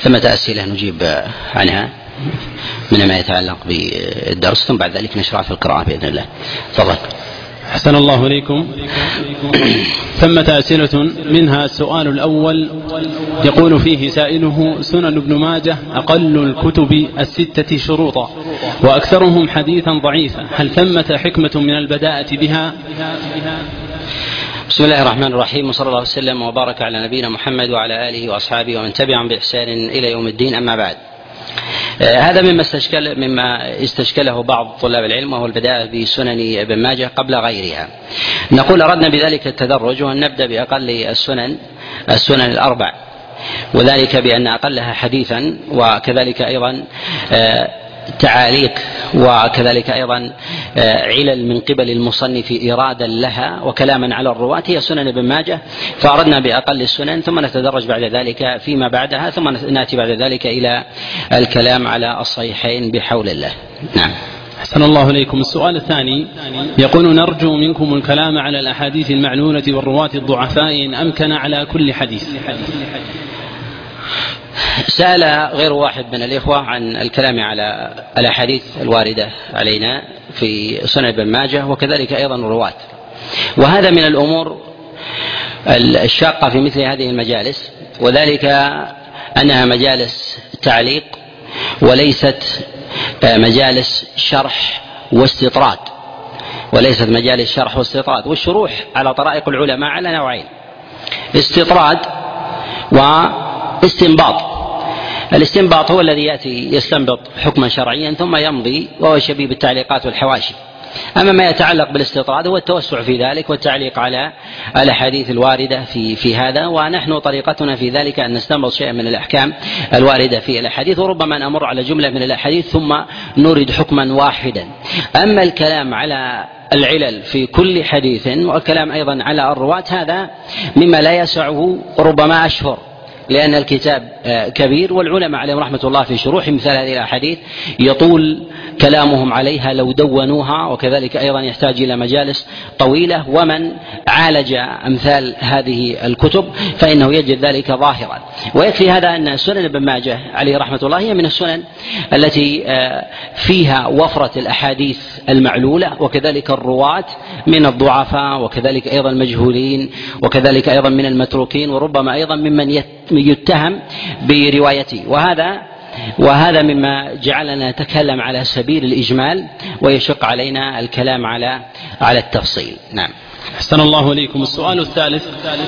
ثمة أسئلة نجيب عنها من ما يتعلق بالدرس، ثم بعد ذلك نشرع في القراءة بإذن الله. تفضل. أحسن الله إليكم. ثمة أسئلة منها السؤال الأول يقول فيه سائله: سنن ابن ماجه أقل الكتب الستة شروطا وأكثرهم حديثا ضعيفا، هل ثمة حكمة من البداءة بها؟ بسم الله الرحمن الرحيم، وصلى الله وسلم وبارك على نبينا محمد وعلى آله وأصحابه ومن تبعهم بإحسان إلى يوم الدين، أما بعد. هذا مما استشكله بعض طلاب العلم، وهو البداءة بسنن ابن ماجه قبل غيرها. نقول أردنا بذلك التدرج، وأن نبدأ بأقل السنن الأربع، وذلك بأن أقلها حديثا، وكذلك أيضا تعاليق، وكذلك أيضا علل من قبل المصنف إرادا لها وكلاما على الرواة، هي سنن ابن ماجه. فأردنا بأقل السنن، ثم نتدرج بعد ذلك فيما بعدها، ثم نأتي بعد ذلك إلى الكلام على الصحيحين بحول الله. نعم. أحسن الله إليكم. السؤال الثاني يقول: نرجو منكم الكلام على الأحاديث المعلولة والرواة الضعفاء إن أمكن على كل حديث. سأل غير واحد من الإخوة عن الكلام على الأحاديث الواردة علينا في سنن ابن ماجه، وكذلك أيضا الرواة، وهذا من الأمور الشاقة في مثل هذه المجالس، وذلك أنها مجالس تعليق وليست مجالس شرح واستطراد، والشروح على طرائق العلماء على نوعين: استطراد واستنباط. الاستنباط هو الذي يأتي يستنبط حكما شرعيا ثم يمضي، وهو شبيه بالتعليقات والحواشي. أما ما يتعلق بالاستطراد هو التوسع في ذلك والتعليق على الأحاديث الواردة في هذا، ونحن طريقتنا في ذلك أن نستنبط شيئا من الأحكام الواردة في الأحاديث، وربما نمر على جملة من الأحاديث ثم نورد حكما واحدا. أما الكلام على العلل في كل حديث والكلام أيضا على الرواة، هذا مما لا يسعه ربما أشهر، لأن الكتاب كبير، والعلماء عليهم رحمة الله في شروح مثل هذه الأحاديث يطول كلامهم عليها لو دونوها، وكذلك أيضا يحتاج إلى مجالس طويلة، ومن عالج أمثال هذه الكتب فإنه يجد ذلك ظاهرا. ويكفي هذا أن سنن ابن ماجه عليه رحمة الله هي من السنن التي فيها وفرة الأحاديث المعلولة، وكذلك الرواة من الضعفاء، وكذلك أيضا المجهولين، وكذلك أيضا من المتروكين، وربما أيضا ممن يتهم بروايته. وهذا مما جعلنا نتكلم على سبيل الإجمال، ويشق علينا الكلام على التفصيل. نعم. أحسن الله إليكم. السؤال الثالث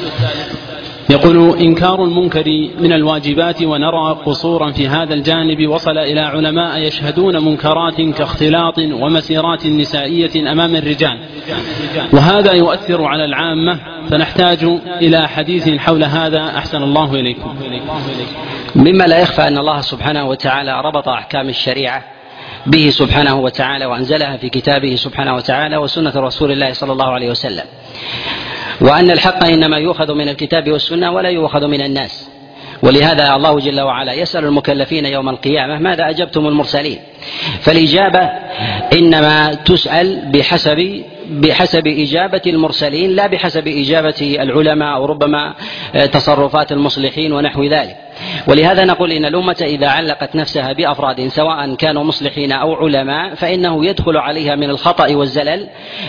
يقول: إنكار المنكر من الواجبات، ونرى قصورا في هذا الجانب وصل إلى علماء يشهدون منكرات كاختلاط ومسيرات نسائية أمام الرجال، وهذا يؤثر على العامة، فنحتاج إلى حديث حول هذا. أحسن الله إليكم. مما لا يخفى أن الله سبحانه وتعالى ربط أحكام الشريعة به سبحانه وتعالى، وأنزلها في كتابه سبحانه وتعالى وسنة رسول الله صلى الله عليه وسلم، وأن الحق إنما يؤخذ من الكتاب والسنة ولا يؤخذ من الناس. ولهذا الله جل وعلا يسأل المكلفين يوم القيامة: ماذا أجبتم المرسلين؟ فالإجابة إنما تسأل بحسب إجابة المرسلين، لا بحسب إجابة العلماء أو ربما تصرفات المصلحين ونحو ذلك. ولهذا نقول إن الأمة إذا علقت نفسها بأفراد سواء كانوا مصلحين أو علماء، فإنه يدخل عليها من الخطأ والزلل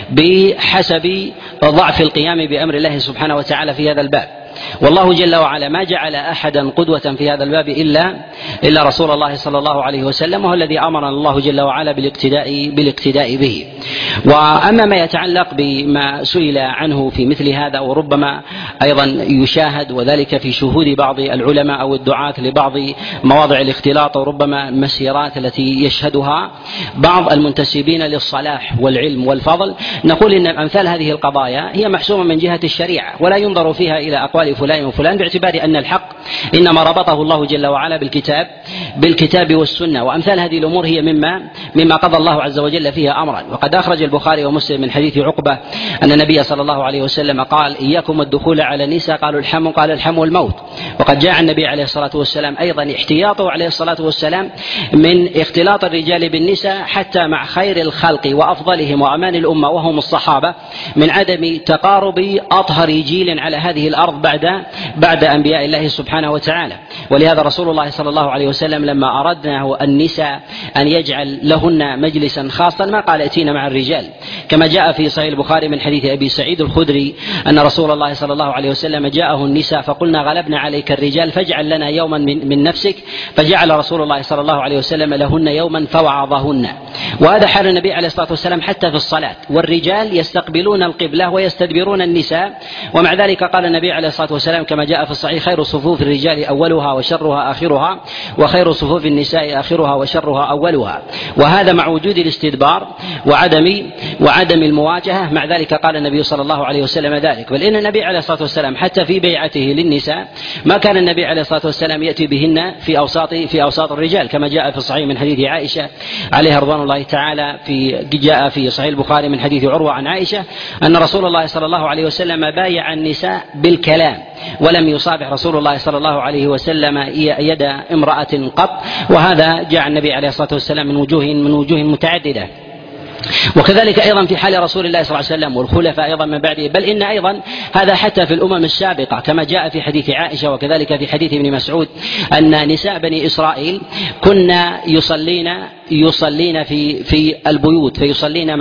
بحسب ضعف القيام بأمر الله سبحانه وتعالى في هذا الباب. والله جل وعلا ما جعل أحدا قدوة في هذا الباب إلا رسول الله صلى الله عليه وسلم، وهو الذي أمرنا الله جل وعلا بالاقتداء به. وأما ما يتعلق بما سئل عنه في مثل هذا، وربما أيضا يشاهد، وذلك في شهود بعض العلماء أو الدعاة لبعض مواضع الاختلاط، وربما المسيرات التي يشهدها بعض المنتسبين للصلاح والعلم والفضل، نقول إن أمثال هذه القضايا هي محسومة من جهة الشريعة، ولا ينظر فيها إلى أقوال فلان وفلان، باعتبار أن الحق إنما ربطه الله جل وعلا بالكتاب بالكتاب والسنة، وأمثال هذه الأمور هي مما قضى الله عز وجل فيها أمرا. وقد أخرج البخاري ومسلم من حديث عقبة أن النبي صلى الله عليه وسلم قال: إياكم الدخول على النساء، قالوا الحم، قال الحم الموت. وقد جاء النبي عليه الصلاة والسلام أيضا احتياطه عليه الصلاة والسلام من اختلاط الرجال بالنساء حتى مع خير الخلق وأفضلهم وأمان الأمة وهم الصحابة، من عدم تقارب أطهر جيل على هذه الأرض بعد أنبياء الله سبحانه وتعالى. ولهذا رسول الله صلى الله عليه وسلم لما أردنا النساء أن يجعل لهن مجلسا خاصا ما قال ائتينا مع الرجال، كما جاء في صحيح البخاري من حديث أبي سعيد الخدري أن رسول الله صلى الله عليه وسلم جاءه النساء فقلنا: غلبنا عليك الرجال فاجعل لنا يوما من نفسك، فجعل رسول الله صلى الله عليه وسلم لهن يوما فوعظهن. وهذا حال النبي عليه الصلاة والسلام حتى في الصلاة، والرجال يستقبلون القبلة ويستدبرون النساء، ومع ذلك قال النبي عليه الصلاة والسلام كما جاء في الصحيح: خير صفوف الرجال أولها وشرها آخرها، وخير صفوف النساء آخرها وشرها أولها. وهذا مع وجود الاستدبار وعدم المواجهة. مع ذلك قال النبي صلى الله عليه وسلم ذلك. بل إن النبي عليه الصلاة والسلام حتى في بيعته للنساء ما كان النبي عليه الصلاة والسلام يأتي بهن في أوساط الرجال، كما جاء في الصحيح من حديث عائشة عليها رضوان الله تعالى، جاء في صحيح البخاري من حديث عروة عن عائشة أن رسول الله صلى الله عليه وسلم بايع النساء بالكلام، ولم يصافح رسول الله صلى الله عليه وسلم يد امرأة قط. وهذا جاء النبي عليه الصلاة والسلام من وجوه متعددة. وكذلك أيضا في حال رسول الله صلى الله عليه وسلم والخلفاء أيضا من بعده، بل إن أيضا هذا حتى في الأمم السابقة، كما جاء في حديث عائشة وكذلك في حديث ابن مسعود أن نساء بني إسرائيل كنا يصلين في البيوت، فيصلين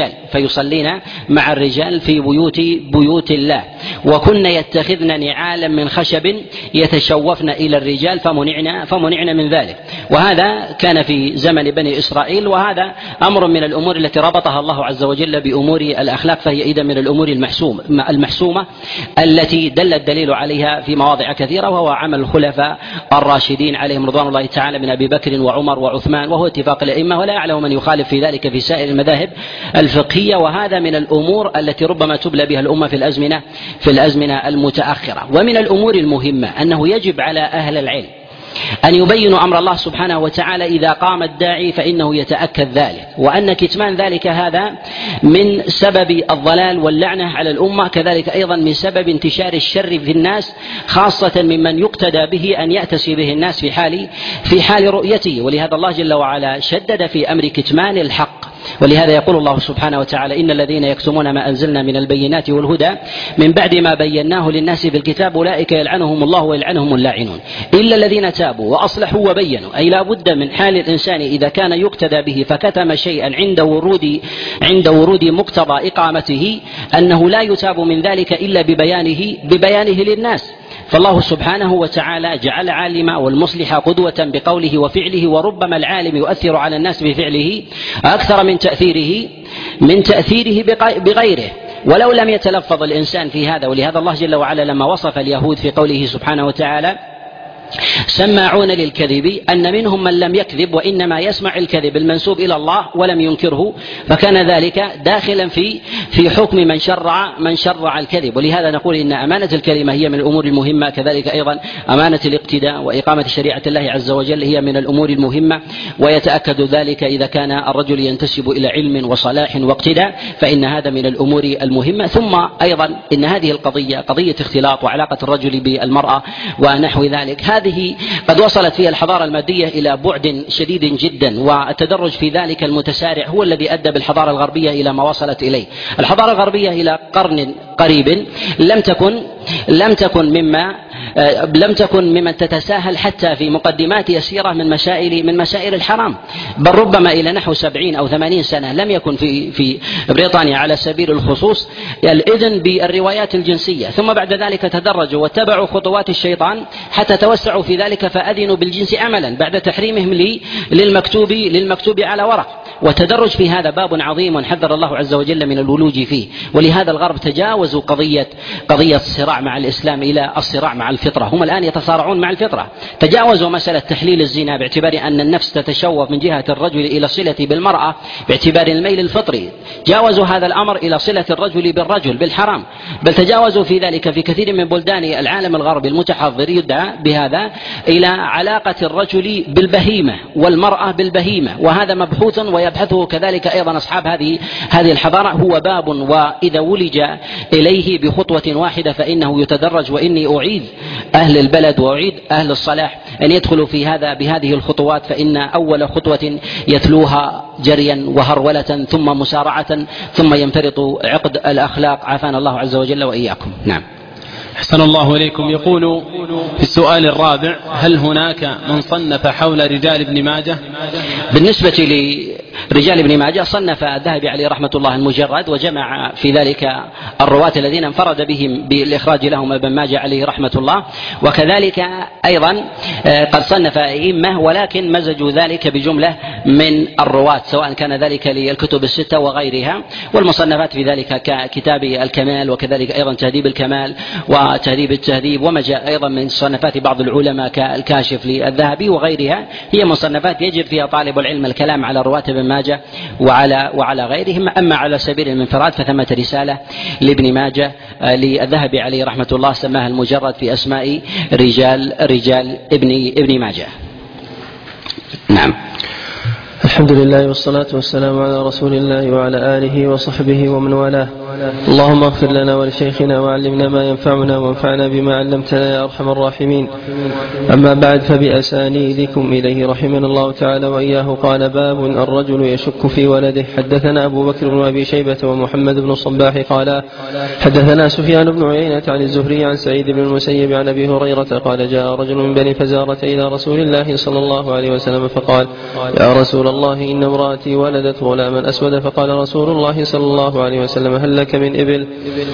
مع الرجال في بيوت الله، وكنا يتخذن نعالا من خشب يتشوفن إلى الرجال فمنعنا من ذلك. وهذا كان في زمن بني إسرائيل، وهذا أمر من الأمور التي ربطها الله عز وجل بأمور الأخلاق، فهي إذا من الأمور المحسومة التي دل الدليل عليها في مواضع كثيرة، وهو عمل الخلفاء الراشدين عليهم رضوان الله تعالى من أبي بكر وعمر وعثمان، وهو اتفاق الأئمة، ولا يعلم من يخالف في ذلك في سائر المذاهب الفقهية. وهذا من الأمور التي ربما تبلى بها الأمة في الأزمنة المتأخرة. ومن الأمور المهمة أنه يجب على أهل العلم أن يبينوا أمر الله سبحانه وتعالى إذا قام الداعي فإنه يتأكد ذلك، وأن كتمان ذلك هذا من سبب الضلال واللعنة على الأمة، كذلك أيضا من سبب انتشار الشر في الناس، خاصة ممن يقتدى به أن يأتسي به الناس في حال رؤيته. ولهذا الله جل وعلا شدد في أمر كتمان الحق. ولهذا يقول الله سبحانه وتعالى: إن الذين يكتمون ما أنزلنا من البينات والهدى من بعد ما بيناه للناس في الكتاب أولئك يلعنهم الله ويلعنهم اللاعنون إلا الذين تابوا وأصلحوا وبينوا. أي لا بد من حال الإنسان إذا كان يقتدى به فكتم شيئا عند ورود مقتضى إقامته أنه لا يتاب من ذلك إلا ببيانه للناس. فالله سبحانه وتعالى جعل العالم والمصلح قدوة بقوله وفعله، وربما العالم يؤثر على الناس بفعله أكثر من تأثيره بغيره ولو لم يتلفظ الإنسان في هذا. ولهذا الله جل وعلا لما وصف اليهود في قوله سبحانه وتعالى: سماعون للكذب، أن منهم من لم يكذب وإنما يسمع الكذب المنسوب إلى الله ولم ينكره، فكان ذلك داخلا في حكم من شرع الكذب. ولهذا نقول إن أمانة الكلمة هي من الأمور المهمة، كذلك أيضا أمانة الاقتداء وإقامة شريعة الله عز وجل هي من الأمور المهمة. ويتأكد ذلك إذا كان الرجل ينتسب إلى علم وصلاح واقتداء، فإن هذا من الأمور المهمة. ثم أيضا إن هذه القضية قضية اختلاط وعلاقة الرجل بالمرأة ونحو ذلك، هذه قد وصلت فيها الحضارة المادية إلى بعد شديد جدا، والتدرج في ذلك المتسارع هو الذي أدى بالحضارة الغربية إلى ما وصلت إليه. الحضارة الغربية إلى قرن قريب لم تكن ممن تتساهل حتى في مقدمات يسيرة من مسائل الحرام، بل ربما إلى نحو 70 أو 80 سنة لم يكن في بريطانيا على سبيل الخصوص الإذن بالروايات الجنسية. ثم بعد ذلك تدرجوا واتبعوا خطوات الشيطان حتى توسعوا في ذلك فأذنوا بالجنس عملا بعد تحريمهم للمكتوب على ورق. والتدرج في هذا باب عظيم حذر الله عز وجل من الولوج فيه. ولهذا الغرب تجاوزوا قضية الصراع مع الإسلام إلى الصراع مع الفطرة. هم الآن يتصارعون مع الفطرة، تجاوزوا مسألة تحليل الزنا باعتبار أن النفس تتشوف من جهة الرجل إلى صلة بالمرأة باعتبار الميل الفطري، جاوزوا هذا الأمر إلى صلة الرجل بالرجل بالحرام، بل تجاوزوا في ذلك في كثير من بلدان العالم الغربي المتحضر يدعى بهذا إلى علاقة الرجل بالبهيمة والمرأة بالبهيمة، وهذا مبحوث ويبحثه كذلك أيضا أصحاب هذه الحضارة. هو باب وإذا ولج إليه بخطوة واحدة فإنه يتدرج، وإني أعيد أهل البلد وأعيد أهل الصلاح أن يدخلوا بهذه الخطوات، فإن أول خطوة يتلوها جريا وهرولة ثم مسارعة ثم ينفرط عقد الأخلاق، عافانا الله عز وجل وإياكم. نعم. أحسن الله إليكم. يقول في السؤال الرابع: هل هناك من صنف حول رجال ابن ماجه؟ بالنسبة لرجال ابن ماجه صنف الذهبي عليه رحمة الله المجرد، وجمع في ذلك الرواة الذين انفرد بهم بالإخراج لهم ابن ماجه عليه رحمة الله، وكذلك أيضا قد صنف أئمة ولكن مزجوا ذلك بجملة من الرواة، سواء كان ذلك للكتب الستة وغيرها، والمصنفات في ذلك ككتاب الكمال، وكذلك أيضا تهذيب الكمال وتهذيب التهذيب، وما جاء أيضا من صنفات بعض العلماء كالكاشف للذهبي وغيرها، هي مصنفات يجب فيها طالب العلم الكلام على رواة ابن ماجه وعلى غيرهم. أما على سبيل الانفراد فثمة رسالة لابن ماجه للذهبي عليه رحمة الله سماها المجرد في أسماء رجال ابن ماجه. نعم. الحمد لله والصلاة والسلام على رسول الله وعلى آله وصحبه ومن والاه. اللهم اغفر لنا ولشيخنا وعلمنا ما ينفعنا وانفعنا بما علمتنا يا أرحم الراحمين. أما بعد، فبأسانيدكم إليه رحمنا الله تعالى وإياه قال: باب الرجل يشك في ولده. حدثنا أبو بكر بن أبي شيبة ومحمد بن الصباح قال حدثنا سفيان بن عيينة عن الزهري عن سعيد بن المسيب عن أبي هريرة قال: جاء رجل من بني فزارة إلى رسول الله صلى الله عليه وسلم فقال: يا رسول الله، إن امرأتي ولدت غلاما أسود. فقال رسول الله صلى الله عليه وسلم: هل لك من إبل؟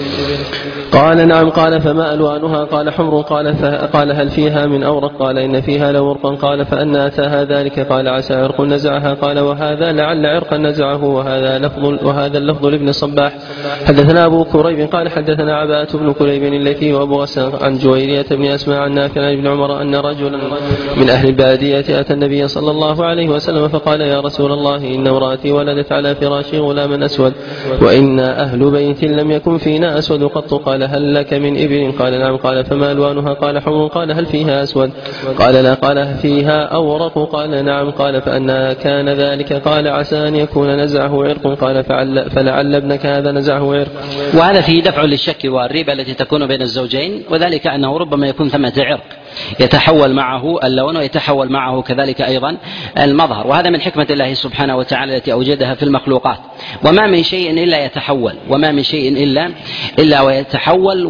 قال: نعم. قال: فما ألوانها؟ قال: حمر. قال: هل فيها من أورق؟ قال: إن فيها لورقا. قال: فأنى أتاها ذلك؟ قال: عسى عرق نزعها. قال: وهذا لعل عرقا نزعه. وهذا اللفظ لابن الصباح. حدثنا أبو كريب قال حدثنا عباءة بن كريب الليثي وأبو غسان عن جويرية بن أسماء عن نافع عن ابن عمر أن رجلا من أهل البادية أتى النبي صلى الله عليه وسلم فقال: يا رسول الله، إن امرأتي ولدت على فراشي غلاما أسود، وإنا أهل بيت لم يكن فينا أسود قط. قال: هل لك من إبل؟ قال: نعم. قال: فما ألوانها؟ قال: حمر. قال: هل فيها أسود؟ قال: لا. قال: فيها أورق؟ قال: نعم. قال: فأنا كان ذلك؟ قال: عسى أن يكون نزعه عرق. قال: فلعل ابنك هذا نزعه عرق. وهذا فيه دفع للشك والريبة التي تكون بين الزوجين، وذلك أنه ربما يكون ثمة عرق يتحول معه اللون ويتحول معه كذلك أيضا المظهر، وهذا من حكمة الله سبحانه وتعالى التي أوجدها في المخلوقات. وما من شيء إلا يتحول، وما من شيء إلا ويتحول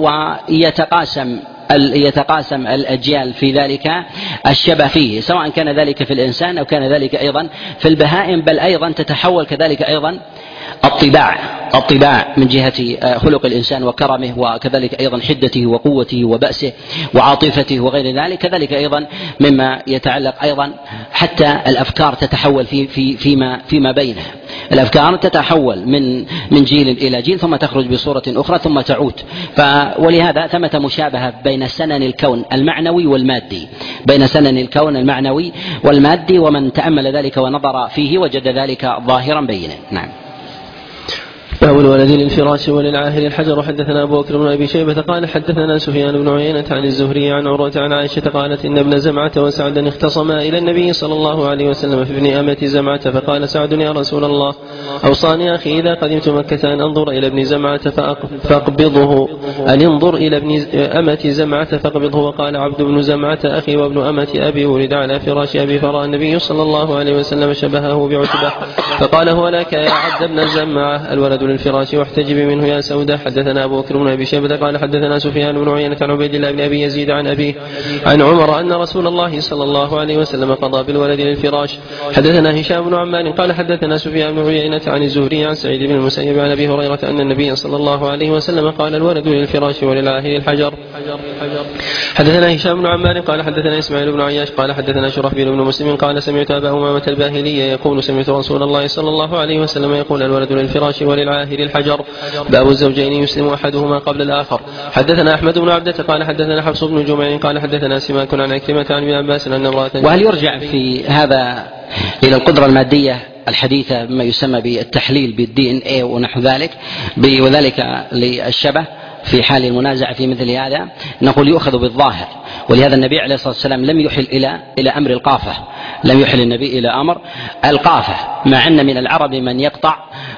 ويتقاسم الأجيال في ذلك الشبه فيه، سواء كان ذلك في الإنسان أو كان ذلك أيضا في البهائم، بل أيضا تتحول كذلك أيضا الطباع من جهة خلق الإنسان وكرمه، وكذلك أيضا حدته وقوته وبأسه وعاطفته وغير ذلك، كذلك أيضا مما يتعلق أيضا حتى الأفكار تتحول فيما بينها. الأفكار تتحول من جيل إلى جيل ثم تخرج بصورة أخرى ثم تعود. ولهذا ثمة مشابهة بين سنن الكون المعنوي والمادي، ومن تأمل ذلك ونظر فيه وجد ذلك ظاهرا بينا. نعم. باب الولد للفراش وللعاهر الحجر. حدثنا أبو بكر بن أبي شيبة قال حدثنا سفيان بن عيينة عن الزهري عن عروة عن عائشة قالت: إن ابن زمعة وسعدا اختصما إلى النبي صلى الله عليه وسلم في ابن أمة زمعة، فقال سعد: يا رسول الله، أوصاني أخي إذا قدمت مكة أن أنظر إلى ابن زمعة فأقبضه، أن انظر إلى ابن أمة زمعة فأقبضه. وقال عبد بن زمعة أخي وابن أمة أبي ولد على فراش أبي، فرأى النبي صلى الله عليه وسلم شبهه بعتبة فقال: هو لك يا عبد بن زمعة الولد للفراش واحتجب منه يا سودة. حدثنا أبو بكر بن أبي شيبة قال حدثنا سفيان بن عيينة عن عبيد الله بن أبي يزيد عن أبيه عن عمر أن رسول الله صلى الله عليه وسلم قضى بالولد للفراش. حدثنا هشام بن عمار قال حدثنا سفيان بن عيينة عن الزهري عن سعيد بن المسيب عن أبي هريرة أن النبي صلى الله عليه وسلم قال: الولد للفراش وللعاهر الحجر. حدثنا هشام بن عمار قال حدثنا إسماعيل بن عياش قال حدثنا شرحبيل بن مسلم قال: سمعت أبا أمامة الباهلية يقول: سمعت رسول الله صلى الله عليه وسلم يقول: الولد للفراش وللعاهر الحجر. باب الزوجين يسلم أحدهما قبل الآخر. حدثنا أحمد بن عبدة قال حدثنا حفص بن جمع قال حدثنا سماك عن عكرمة عن ابن عباس أن امرأة. وهل يرجع في هذا إلى القدرة المادية الحديثة بما يسمى بالتحليل بالدي ان اي ونحو ذلك، وذلك للشبه، في حال المنازعة في مثل هذا نقول يؤخذ بالظاهر. ولهذا النبي عليه الصلاة والسلام لم يحل إلى أمر القافة، لم يحل النبي إلى أمر القافة، مع أن من العرب من يقطع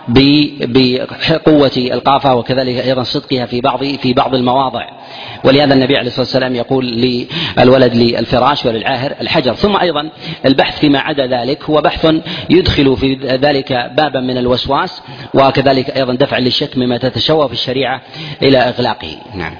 بقوة القافة وكذلك أيضا صدقها في بعض المواضع. ولهذا النبي عليه الصلاة والسلام يقول للولد للفراش وللعاهر الحجر. ثم أيضا البحث فيما عدا ذلك هو بحث يدخل في ذلك بابا من الوسواس، وكذلك أيضا دفع للشك مما تتشوه في الشريعة إلى إغلاقه. نعم.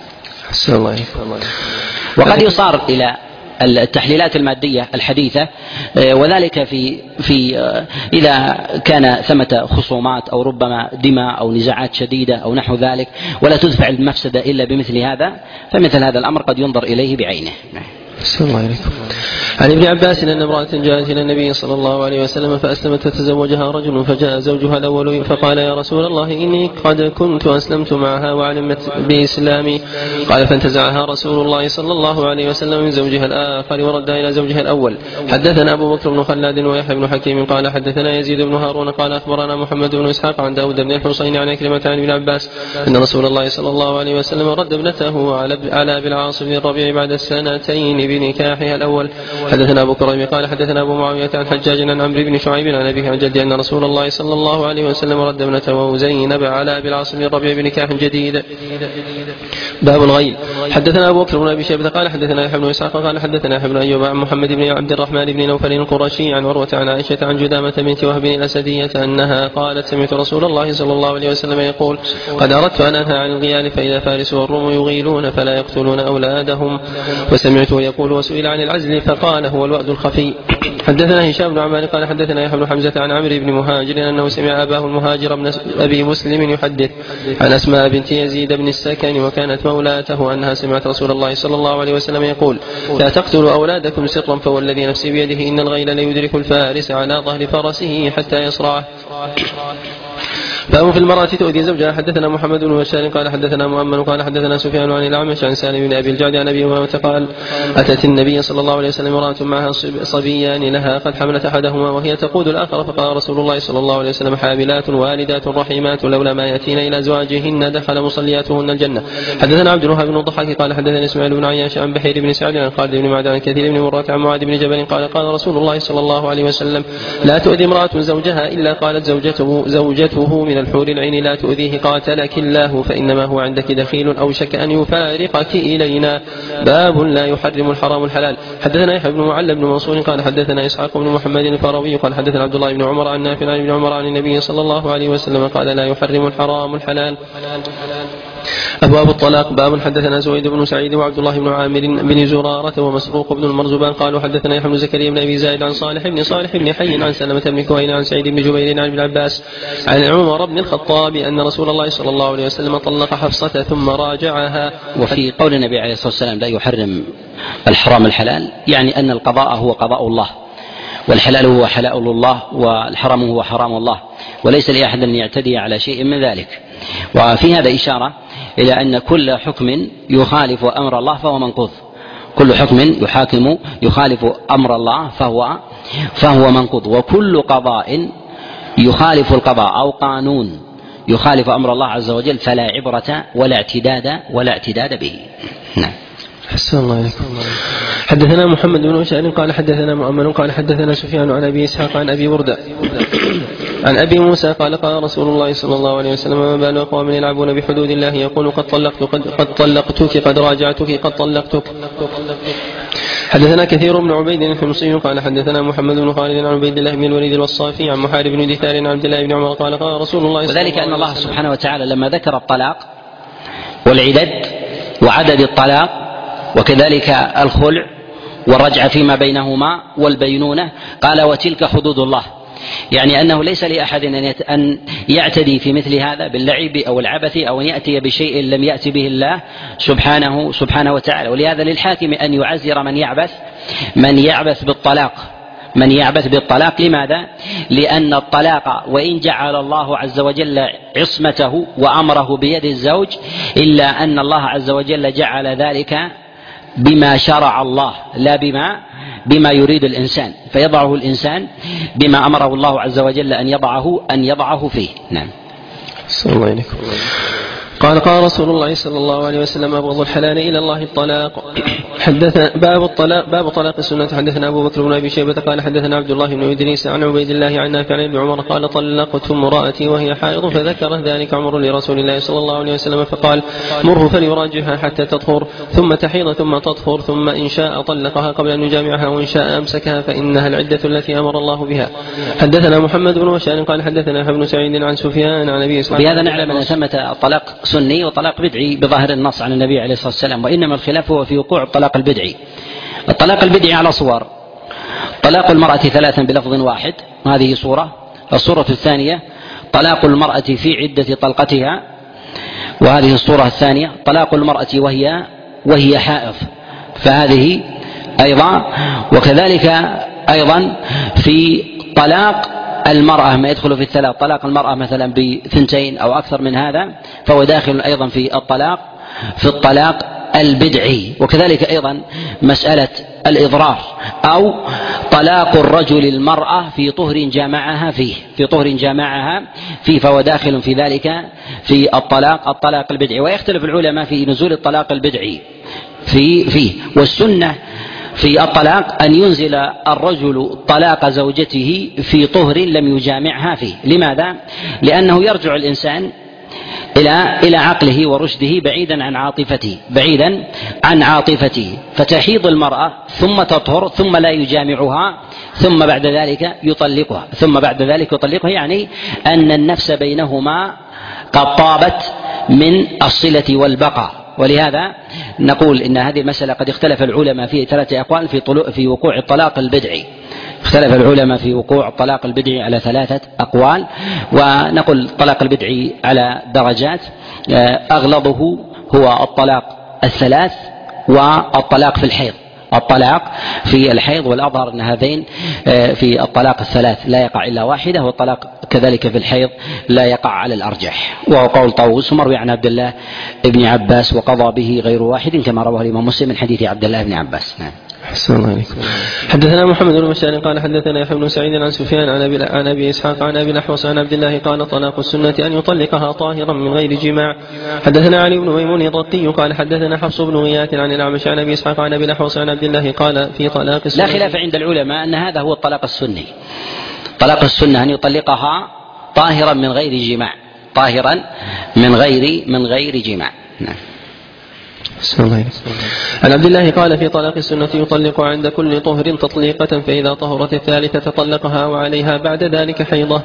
وقد يصار إلى التحليلات المادية الحديثة، وذلك في إذا كان ثمة خصومات أو ربما دماء أو نزاعات شديدة أو نحو ذلك، ولا تدفع المفسدة إلا بمثل هذا، فمثل هذا الأمر قد ينظر إليه بعينه. الله عليكم. عن ابن عباس أن امرأة جاءت إلى النبي صلى الله عليه وسلم فأسلمت فتزوجها رجل، فجاء زوجها الأول فقال: يا رسول الله إني قد كنت أسلمت معها وعلمت بإسلامي. قال: فانتزعها رسول الله صلى الله عليه وسلم من زوجها الآخر وردها إلى زوجها الأول. حدثنا أبو بكر بن خلاد ويحيى بن حكيم قال حدثنا يزيد بن هارون قال أخبرنا محمد بن إسحاق عن داود بن الحصين عن عكرمة عن ابن عباس أن رسول الله صلى الله عليه وسلم رد ابنته على أبي العاص بن الربيع بعد السنتين بنكاحها الأول. حدثنا أبو كريم قال حدثنا أبو معاوية عن حجاج عن عمرو بن شعيب عن أبيه عن جده أن رسول الله صلى الله عليه وسلم رد ابنته زينب على أبي العاص بن الربيع بنكاح جديد. باب الغيل. حدثنا أبو بكر بن أبي شيبة قال حدثنا يحيى بن إسحاق قال حدثنا يحيى بن أيوب عن محمد بن عبد الرحمن بن نوفل القرشي عن عروة عن عائشة عن جدامة بنت وهب الأسدية أنها قالت: سمعت رسول الله صلى الله عليه وسلم يقول: قد أردت أن أنهى عن الغيال فإذا فارس والروم يغيلون فلا يقتلون أولادهم. وسمعته يقول: وسئل عن العزل فقال: هو الوأد الخفي. حدثنا هشام بن عمار قال حدثنا يحيى بن حمزة عن عمرو بن مهاجر أنه سمع أباه المهاجر بن أبي مسلم يحدث عن أسماء بنت يزيد بن السكن وكانت مولاته أنها سمعت رسول الله صلى الله عليه وسلم يقول: لا تقتلوا أولادكم سرا فوالذي نفسي بيده إن الغيل ليدرك الفارس على ظهر فرسه حتى يصرعه. باب في المرأة تؤذي زوجها. حدثنا محمد بن بشار قال حدثنا مؤمن قال حدثنا سفيان عن الأعمش عن سالم بن أبي الجعد عن أبي هريرة قال: أتت النبي صلى الله عليه وسلم امرأة معها صبيان لها قد حملت أحدهما وهي تقود الآخر، فقال رسول الله صلى الله عليه وسلم: حاملات والدات رحيمات لولا ما يأتين إلى أزواجهن دخل مصلياتهن الجنة. حدثنا عبد الوهاب بن الضحاك قال حدثنا إسماعيل بن عياش عن بحير بن سعد عن خالد بن معدان عن كثير بن مرات عن معاذ بن جبل قال: قال رسول الله صلى الله عليه وسلم: لا تؤذي امرأة زوجها إلا قالت زوجته من الحور العين: لا تؤذيه قاتلك الله فإنما هو عندك دخيل أوشك أن يفارقك إلينا. باب لا يحرم الحرام الحلال. حدثنا يحيى بن معل بن منصور قال حدثنا إسحاق بن محمد الفراوي قال حدثنا عبد الله بن عمر عن نافع عن ابن عمر عن النبي صلى الله عليه وسلم قال: لا يحرم الحرام الحلال. أبواب الطلاق. باب. حدثنا زويد بن سعيد وعبد الله بن عامر بن زرارة ومسروق بن المرزبان قالوا حدثنا يحيى بن زكريا بن أبي زايد عن صالح بن حي عن سلمة بن كهيل عن سعيد بن جبير عن ابن عباس عن عمر بن الخطاب أن رسول الله صلى الله عليه وسلم طلق حفصة ثم راجعها. وفي قول النبي عليه الصلاة والسلام: لا يحرم الحرام الحلال، يعني أن القضاء هو قضاء الله، والحلال هو حلال الله، والحرام هو حرام الله، وليس لأحد أن يعتدي على شيء من ذلك. وفي هذا إشارة إلى أن كل حكم يخالف أمر الله فهو منقوض، كل حكم يخالف أمر الله فهو منقوض، وكل قضاء يخالف القضاء أو قانون يخالف أمر الله عز وجل فلا عبرة ولا اعتداد به. نعم. أحسن الله عليكم. حدثنا محمد بن بشار قال حدثنا مؤمن قال حدثنا سفيان عن أبي إسحاق عن أبي بردة عن أبي موسى قال: قال رسول الله صلى الله عليه وسلم: ما بال أقوام يلعبون بحدود الله يقول قد طلقتك قد راجعتك قد طلقتك. حدثنا كثير بن عبيد الحمصي قال حدثنا محمد بن خالد عن عبيد الله بن الوليد الوصافي عن محارب بن دثار عن عبد الله بن عمر قال: قال رسول الله صلى الله عليه وسلم. وذلك أن الله سبحانه وتعالى لما ذكر الطلاق والعدد وعدد الطلاق وكذلك الخلع والرجعة فيما بينهما والبينونة قال: وتلك حدود الله، يعني أنه ليس لأحد أن يعتدي في مثل هذا باللعب أو العبث أو أن يأتي بشيء لم يأتي به الله سبحانه وتعالى. ولهذا للحاكم أن يعزر من يعبث بالطلاق. لماذا؟ لأن الطلاق وإن جعل الله عز وجل عصمته وأمره بيد الزوج إلا أن الله عز وجل جعل ذلك بما شرع الله لا بما يريد الإنسان، فيضعه الإنسان بما أمره الله عز وجل أن يضعه فيه. نعم. السلام عليكم. قال قال رسول الله صلى الله عليه وسلم أبغض الحلال إلى الله الطلاق. باب طلاق السنة. حدثنا أبو بكر بن أبي شيبة قال حدثنا عبد الله بن إدريس عن عبيد الله عن نافع عن ابن عمر قال طلقت امرأتي وهي حائض فذكر ذلك عمر لرسول الله صلى الله عليه وسلم فقال مره فليراجعها حتى تطهر ثم تحيض ثم تطهر ثم إن شاء طلقها قبل أن يجامعها وإن شاء أمسكها فإنها العدة التي أمر الله بها. حدثنا محمد بن بشار قال حدثنا يحيى بن سعيد عن سفيان عن أبي إسحاق. بهذا نعلم أن ثمة الطلاق سني وطلاق بدعي بظاهر النص عن النبي عليه الصلاة والسلام، وإنما الخلاف هو في وقوع الطلاق البدعي. الطلاق البدعي على صور: طلاق المرأة 3 بلفظ واحد، هذه صورة. الصورة الثانية طلاق المرأة في عدة طلقتها، وهذه الصورة الثانية طلاق المرأة وهي حائض، فهذه أيضا. وكذلك أيضا في طلاق المرأة ما يدخل في الثلاث، طلاق المرأة مثلا ب2 أو أكثر من هذا فهو داخل أيضا في الطلاق البدعي. وكذلك أيضا مسألة الإضرار أو طلاق الرجل المرأة في طهر جامعها فيه فهو داخل في ذلك في الطلاق البدعي. ويختلف العلماء في نزول الطلاق البدعي فيه. والسنة في الطلاق أن ينزل الرجل طلاق زوجته في طهر لم يجامعها فيه. لماذا؟ لأنه يرجع الإنسان إلى عقله ورشده بعيدا عن عاطفته فتحيض المرأة ثم تطهر ثم لا يجامعها ثم بعد ذلك يطلقها، يعني أن النفس بينهما قد طابت من الصلة والبقاء. ولهذا نقول إن هذه المسألة قد اختلف العلماء في 3 أقوال في وقوع الطلاق البدعي. اختلف العلماء في وقوع الطلاق البدعي على 3 أقوال، ونقول الطلاق البدعي على درجات. أغلظه هو الطلاق 3 والطلاق في الحيض. الطلاق في الحيض، والأظهر أن هذين في الطلاق 3 لا يقع إلا واحدة، والطلاق كذلك في الحيض لا يقع على الأرجح، وهو قول طاووس ومروي عن عبد الله بن عباس وقضى به غير واحد كما رواه الإمام مسلم من حديث عبد الله بن عباس. نعم. حدثنا محمد بن بشار قال حدثنا يحيى بن سعيد عن سفيان عن ابي اسحاق عن ابي الاحوص عن عبد الله قال طلاق السنه ان يطلقها طاهرا من غير جماع. حدثنا علي بن ميمون الضبي قال حدثنا حفص بن غياث عن الاعمش عن ابي اسحاق عن ابي الاحوص عن عبد الله قال في طلاق السنه. لا خلاف عند العلماء ان هذا هو الطلاق السني. طلاق السنه ان يطلقها طاهرا من غير جماع. نعم. عن عبد الله قال في طلاق السنة يطلق عند كل طهر تطليقة فإذا طهرت الثالثة طلقها وعليها بعد ذلك حيضة.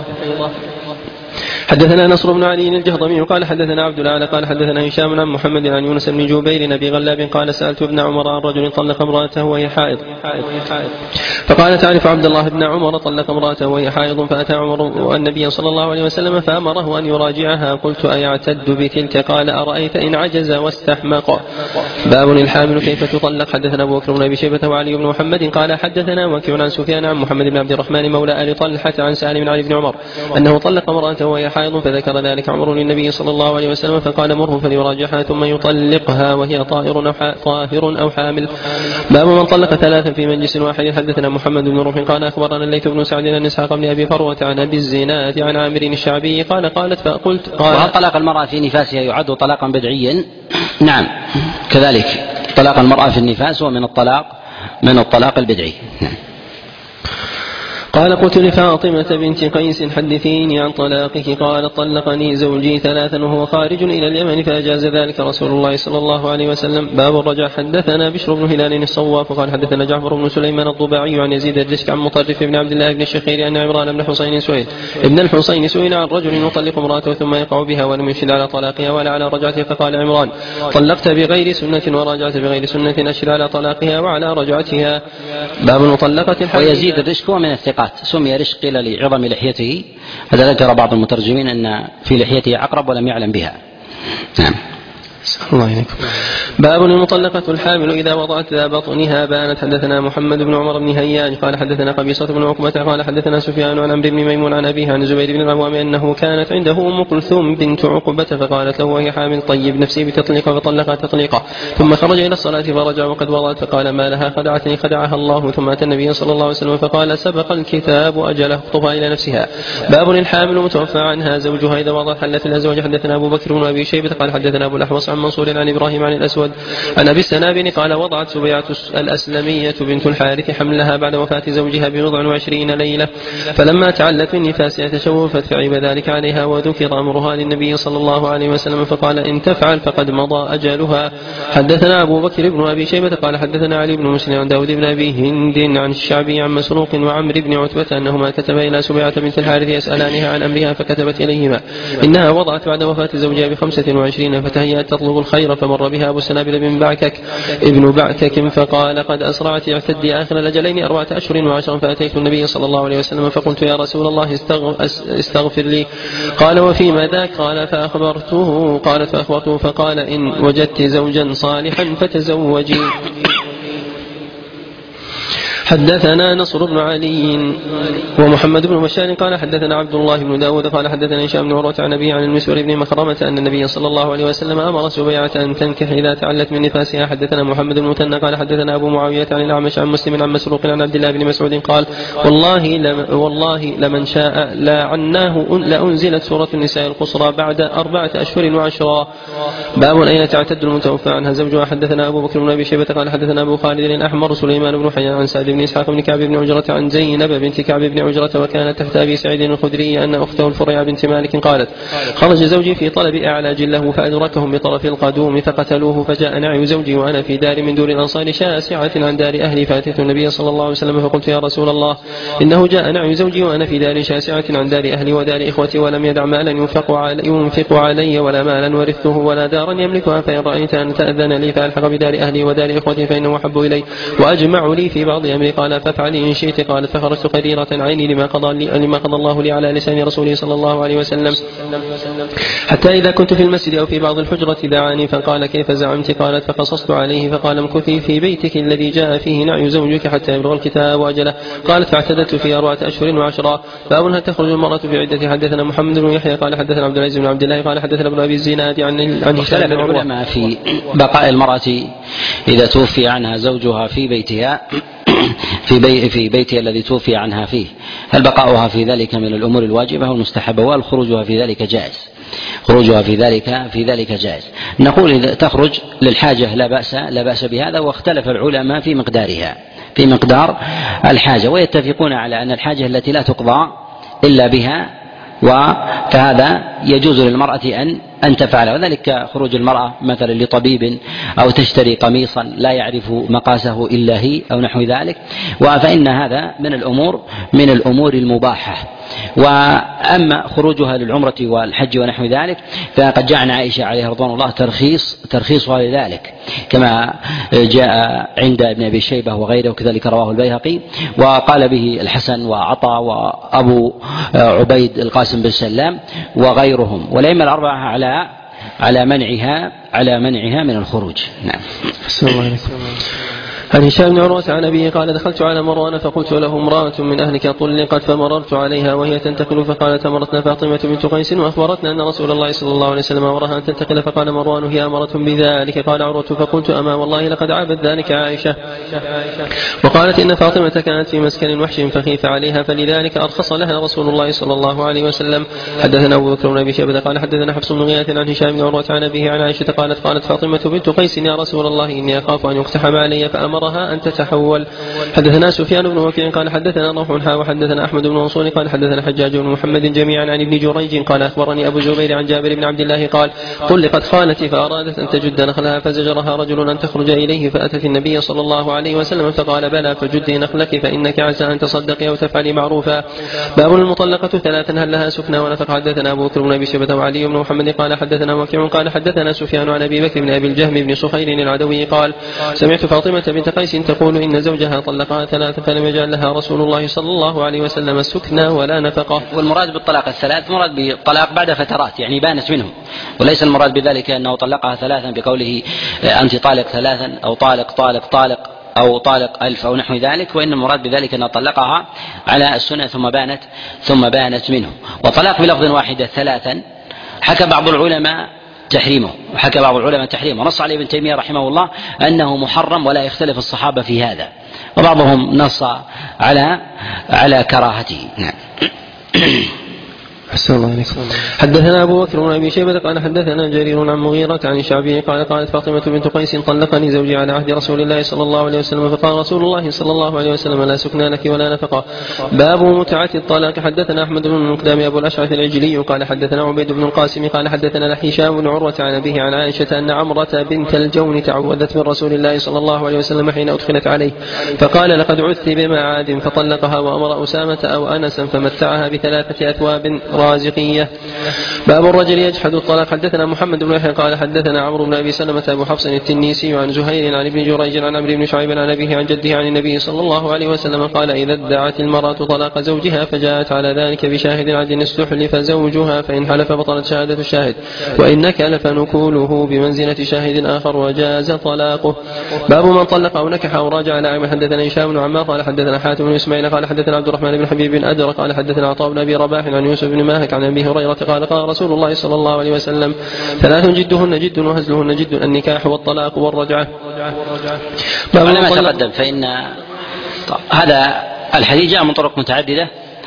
حدثنا نصر بن علي الجهضمي قال حدثنا عبد الأعلى قال حدثنا هشام عن محمد عن يونس بن جبير أبي غلاب قال سألت ابن عمر عن رجل طلق امرأته وهي حائض فقال تعرف عبد الله بن عمر طلق امرأته وهي حائض فأتى عمر النبي صلى الله عليه وسلم فأمره أن يراجعها. قلت أيعتد بتلك؟ قال أرأيت إن عجز واستحمق. باب الحامل كيف تطلق. حدثنا أبو بكر بن أبي شيبة وعلي بن محمد قال حدثنا وكيع عن سفيان عن محمد بن عبد الرحمن مولى آل طلحة عن سالم عن ابن عمر أنه طلق امرأته وهي حائض فذكر ذلك عمر للنبي صلى الله عليه وسلم فقال مره فليراجعها ثم يطلقها وهي طاهر أو حامل. باب من طلق 3 في مجلس واحد. حدثنا محمد بن روح قال أخبرنا الليث بن سعد عن إسحاق بن أبي فروة عن أبي الزناد عن عامر الشعبي قالت فقلت وهل طلاق المرأة في نفاسها يعد طلاقا بدعيا؟ نعم، كذلك طلاق المرأة في النفاس هو من الطلاق البدعي. قال قلت لفاطمة بنت قيس حدثيني عن طلاقك قال طلقني زوجي 3 وهو خارج إلى اليمن فأجاز ذلك رسول الله صلى الله عليه وسلم. باب الرجع. حدثنا بشر بن هلال الصواف قال حدثنا جعفر بن سليمان الضباعي عن يزيد الرزق عن مطرف بن عبد الله بن الشخير أن عمران بن حسين سئل عن رجل يطلق امرأته ثم يقع بها ولم يشهد على طلاقها ولا على رجعتها فقال عمران طلقت بغير سنة ورجعت بغير سنة أشهد على طلاقها وعلى رجعتها. باب مطلقة. ويزيد الرزق من الثقات سمي رشق قيل لعظم لحيته، هذا ذكر بعض المترجمين أن في لحيته عقرب ولم يعلم بها. نعم. الله عليكم. باب المطلقة الحامل إذا وضعت ذا بطنها بانت. حدثنا محمد بن عمر بن هياج قال حدثنا قبيصة بن عقبة قال حدثنا سفيان عن عمرو بن ميمون عن أبيه عن الزبير بن العوام أنه كانت عنده أم كلثوم بنت عقبة فقالت له وهي حامل طيب نفسي بتطليقه فطلقها تطليقه ثم خرج إلى الصلاة فرجع وقد وضعت فقال ما لها خدعتني خدعها الله ثم أتى النبي صلى الله عليه وسلم فقال سبق الكتاب أجله اخطبها إلى نفسها. باب الحامل متوفى عنها زوجها إذا وضعت حلت الأزواج. حدثنا أبو بكر بن أبي شيبة قال حدثنا أبو الأحوص عن منصور عن إبراهيم عن الأسود عن أبي السنابل قال وضعت سبيعة الأسلمية بنت الحارث حملها بعد وفاة زوجها ب20 ليلة فلما تعلت من نفاسها تشوفت فعيب ذلك عليها وذكر أمرها للنبي صلى الله عليه وسلم فقال إن تفعل فقد مضى أجلها. حدثنا أبو بكر بن أبي شيبة قال حدثنا علي بن مسلم عن داود بن أبي هند عن الشعبي عن مسروق وعمر بن عتبة أنهما كتبا إلى سبيعة بنت الحارث يسألانها عن أمرها فكتبت إليهما إنها وضعت بعد وفاة زوجها ب25 فتهيأت تطلب الخير فمر بها أبو السنابل ابن بعكك فقال قد أسرعت اعتدي آخر الأجلين 4 أشهر و10 فأتيت النبي صلى الله عليه وسلم فقلت يا رسول الله استغفر لي قال وفيما ذاك قال فأخبرته فقال إن وجدت زوجا صالحا فتزوجي. حدثنا نصر بن علي ومحمد بن بشار قال حدثنا عبد الله بن داود قال حدثنا هشام بن عروة عن أبيه عن المسور بن مخرمة أن النبي صلى الله عليه وسلم أمر سبيعة أن تنكح إذا تعلت من نفاسها. حدثنا محمد بن مثنى قال حدثنا أبو معاوية عن الأعمش عن مسلم عن مسروق عن عبد الله بن مسعود قال والله لمن شاء لا عناه لأنزلت سورة النساء القصرى بعد 4 أشهر و10. باب أين تعتد المتوفى عنها زوجها. حدثنا أبو بكر بن أبي شيبة قال حدثنا أبو خالد الأحمر سليمان بن حيان عن سعد بن إسحاق بن كعب بن عجرة عن زينب بنت كعب بن عجرة وكانت تحت أبي سعيد الخدري أن أخته الفريعة بنت مالك قالت خرج زوجي في طلب أعلاج له فأدركهم بطرف القدوم فقتلوه فجاء نعي زوجي وأنا في دار من دور الأنصار شاسعة عن دار أهلي فأتيت النبي صلى الله عليه وسلم فقلت يا رسول الله إنه جاء نعي زوجي وأنا في دار شاسعة عن دار أهلي ودار إخوتي ولم يدع مالا ينفق علي ولا مالا ورثته ولا دارا يملكها فإن رأيت أن تأذن لي فألحق بدار أهلي ودار إخوتي فإنه أحب إلي وأجمع لي في بعض أمري. قال فافعلي إن شئت. قالت فخرجت قريرة عيني لما قضى الله لي على لسان رسوله صلى الله عليه وسلم حتى إذا كنت في المسجد أو في بعض الحجرة دعاني فقال كيف زعمت. قالت فقصصت عليه فقال امكثي في بيتك الذي جاء فيه نعي زوجك حتى يبلغ الكتاب وأجله. قالت فاعتدت في 4 أشهر و10. باب هل تخرج المرأة في عدة. حدثنا محمد بن يحيى قال حدثنا عبد العزيز بن عبد الله قال حدثنا ابن أبي الزناد عن اختلف العلماء في بقاء المرأة إذا توفي عنها زوجها في بيتها في بيتها الذي توفي عنها فيه هل بقاؤها في ذلك من الأمور الواجبة والمستحبة وهل خروجها في ذلك جائز. خروجها في ذلك جائز. نقول إذا تخرج للحاجة لا بأس بهذا واختلف العلماء في مقدارها في مقدار الحاجة ويتفقون على أن الحاجة التي لا تقضى إلا بها فهذا يجوز للمرأة أن تفعل. وذلك خروج المرأة مثلا لطبيب أو تشتري قميصا لا يعرف مقاسه إلا هي أو نحو ذلك فإن هذا من الأمور المباحة. وأما خروجها للعمرة والحج ونحو ذلك فقد جاء عن عائشة عليه رضوان الله ترخيصها لذلك كما جاء عند ابن أبي شيبة وغيره وكذلك رواه البيهقي وقال به الحسن وعطاء وأبو عبيد القاسم بن سلام وغيرهم والأئمة الأربعة على منعها من الخروج. نعم. عن هشام بن عروة عن أبيه قال دخلت على مروان فقلت له امرأة من أهلك طلقت فمررت عليها وهي تنتقل فقالت أمرتنا فاطمة بنت قيس وأخبرتنا أن رسول الله صلى الله عليه وسلم أمرها أن تنتقل فقال مروان هي أمرت بذلك. قال عروة فقلت أما والله لقد عابت ذلك عائشة وقالت إن فاطمة كانت في مسكن وحش فخيف عليها فلذلك أرخص لها رسول الله صلى الله عليه وسلم. حدثنا أبو بكر بن أبي شيبة قال حدثنا حفص بن غياث عن هشام بن عروة عن أبيه عن عائشة قالت فاطمة بنت قيس يا رسول الله إني أخاف أن يقتحم علي فأمرها أن تتحول. حدثنا سفيان بن وكيع قال حدثنا روح وحدثنا أحمد بن منصور قال حدثنا حجاج بن محمد جميعا عن ابن جريج قال أخبرني أبو زبير عن جابر بن عبد الله قال طلقت خالتي فأرادت أن تجد نخلها فزجرها رجل أن تخرج إليه فأتت النبي صلى الله عليه وسلم فقال بلى فجدي نخلك فإنك عسى أن تصدقي أو تفعلي معروفا. باب المطلقة 3 هل لها سكنى ونفق. حدثنا أبو بكر بن أبي شيبة وعلي بن محمد قال حدثنا وكيع قال حدثنا سفيان عن أبي بكر بن أبي الجهم بن صخير العدوي قال سمعت فاطمة بنت قيس تقول إن زوجها طلقها 3 فلم يجعل لها رسول الله صلى الله عليه وسلم سكنى ولا نفقة. والمراد بالطلاق الثلاث مراد بالطلاق بعد فترات، يعني بانت منه، وليس المراد بذلك أنه طلقها 3 بقوله أنت طالق 3 أو طالق طالق طالق أو طالق 1000 أو نحو ذلك، وإن المراد بذلك أنه طلقها على السنة ثم بانت منه. وطلاق بلفظ واحد 3 حكى بعض العلماء تحريمه، ونص عليه ابن تيمية رحمه الله أنه محرم ولا يختلف الصحابة في هذا، وبعضهم نص على كراهته. نعم. أحسن الله عليكم. حدثنا أبو بكر بن أبي شيبة قال حدثنا جرير عن مغيرة عن الشعبي قال قالت فاطمة بنت قيس طلقني زوجي على عهد رسول الله صلى الله عليه وسلم، فقال رسول الله صلى الله عليه وسلم لا سكنى لك ولا نفقة. باب متعة الطلاق. حدثنا أحمد بن المقدام أبو الأشعث العجلي قال حدثنا عبيد بن القاسم قال حدثنا هشام بن عروة عن أبيه عن عائشة أن عمرة بنت الجون تعوذت من رسول الله صلى الله عليه وسلم حين أدخلت عليه فقال لقد عذت بمعاد، فطلقها وأمر أسامة أو أنسا فمتعها ب3 أثواب رازقية. باب الرجل يجحد الطلاق. حدثنا محمد بن يحيى قال حدثنا عمرو بن ابي سلمة ابو حفص التنيسي عن زهير عن ابن جريج عن عمرو بن شعيب عن ابيه عن جده عن النبي صلى الله عليه وسلم قال اذا ادعت المرأة طلاق زوجها فجاءت على ذلك بشاهد عدل استحلف زوجها فان حلف بطلت شهادة الشاهد وان نكل فنكوله بمنزلة شاهد اخر وجاز طلاقه. باب من طلق او نكح او راجع ناعما. حدثنا هشام بن عمار قال حدثنا حاتم بن اسماعيل قال حدثنا عبد الرحمن بن حبيب بن ادر قال حدثنا عطاء بن ابي رباح عن يوسف بن ماهك عن ابي هريرة قال قال رسول الله صلى الله عليه وسلم 3 جدهن جد وهزلهن جد النكاح والطلاق والرجعة. على ما تقدم فإن هذا الحديث جاء من طرق متعددة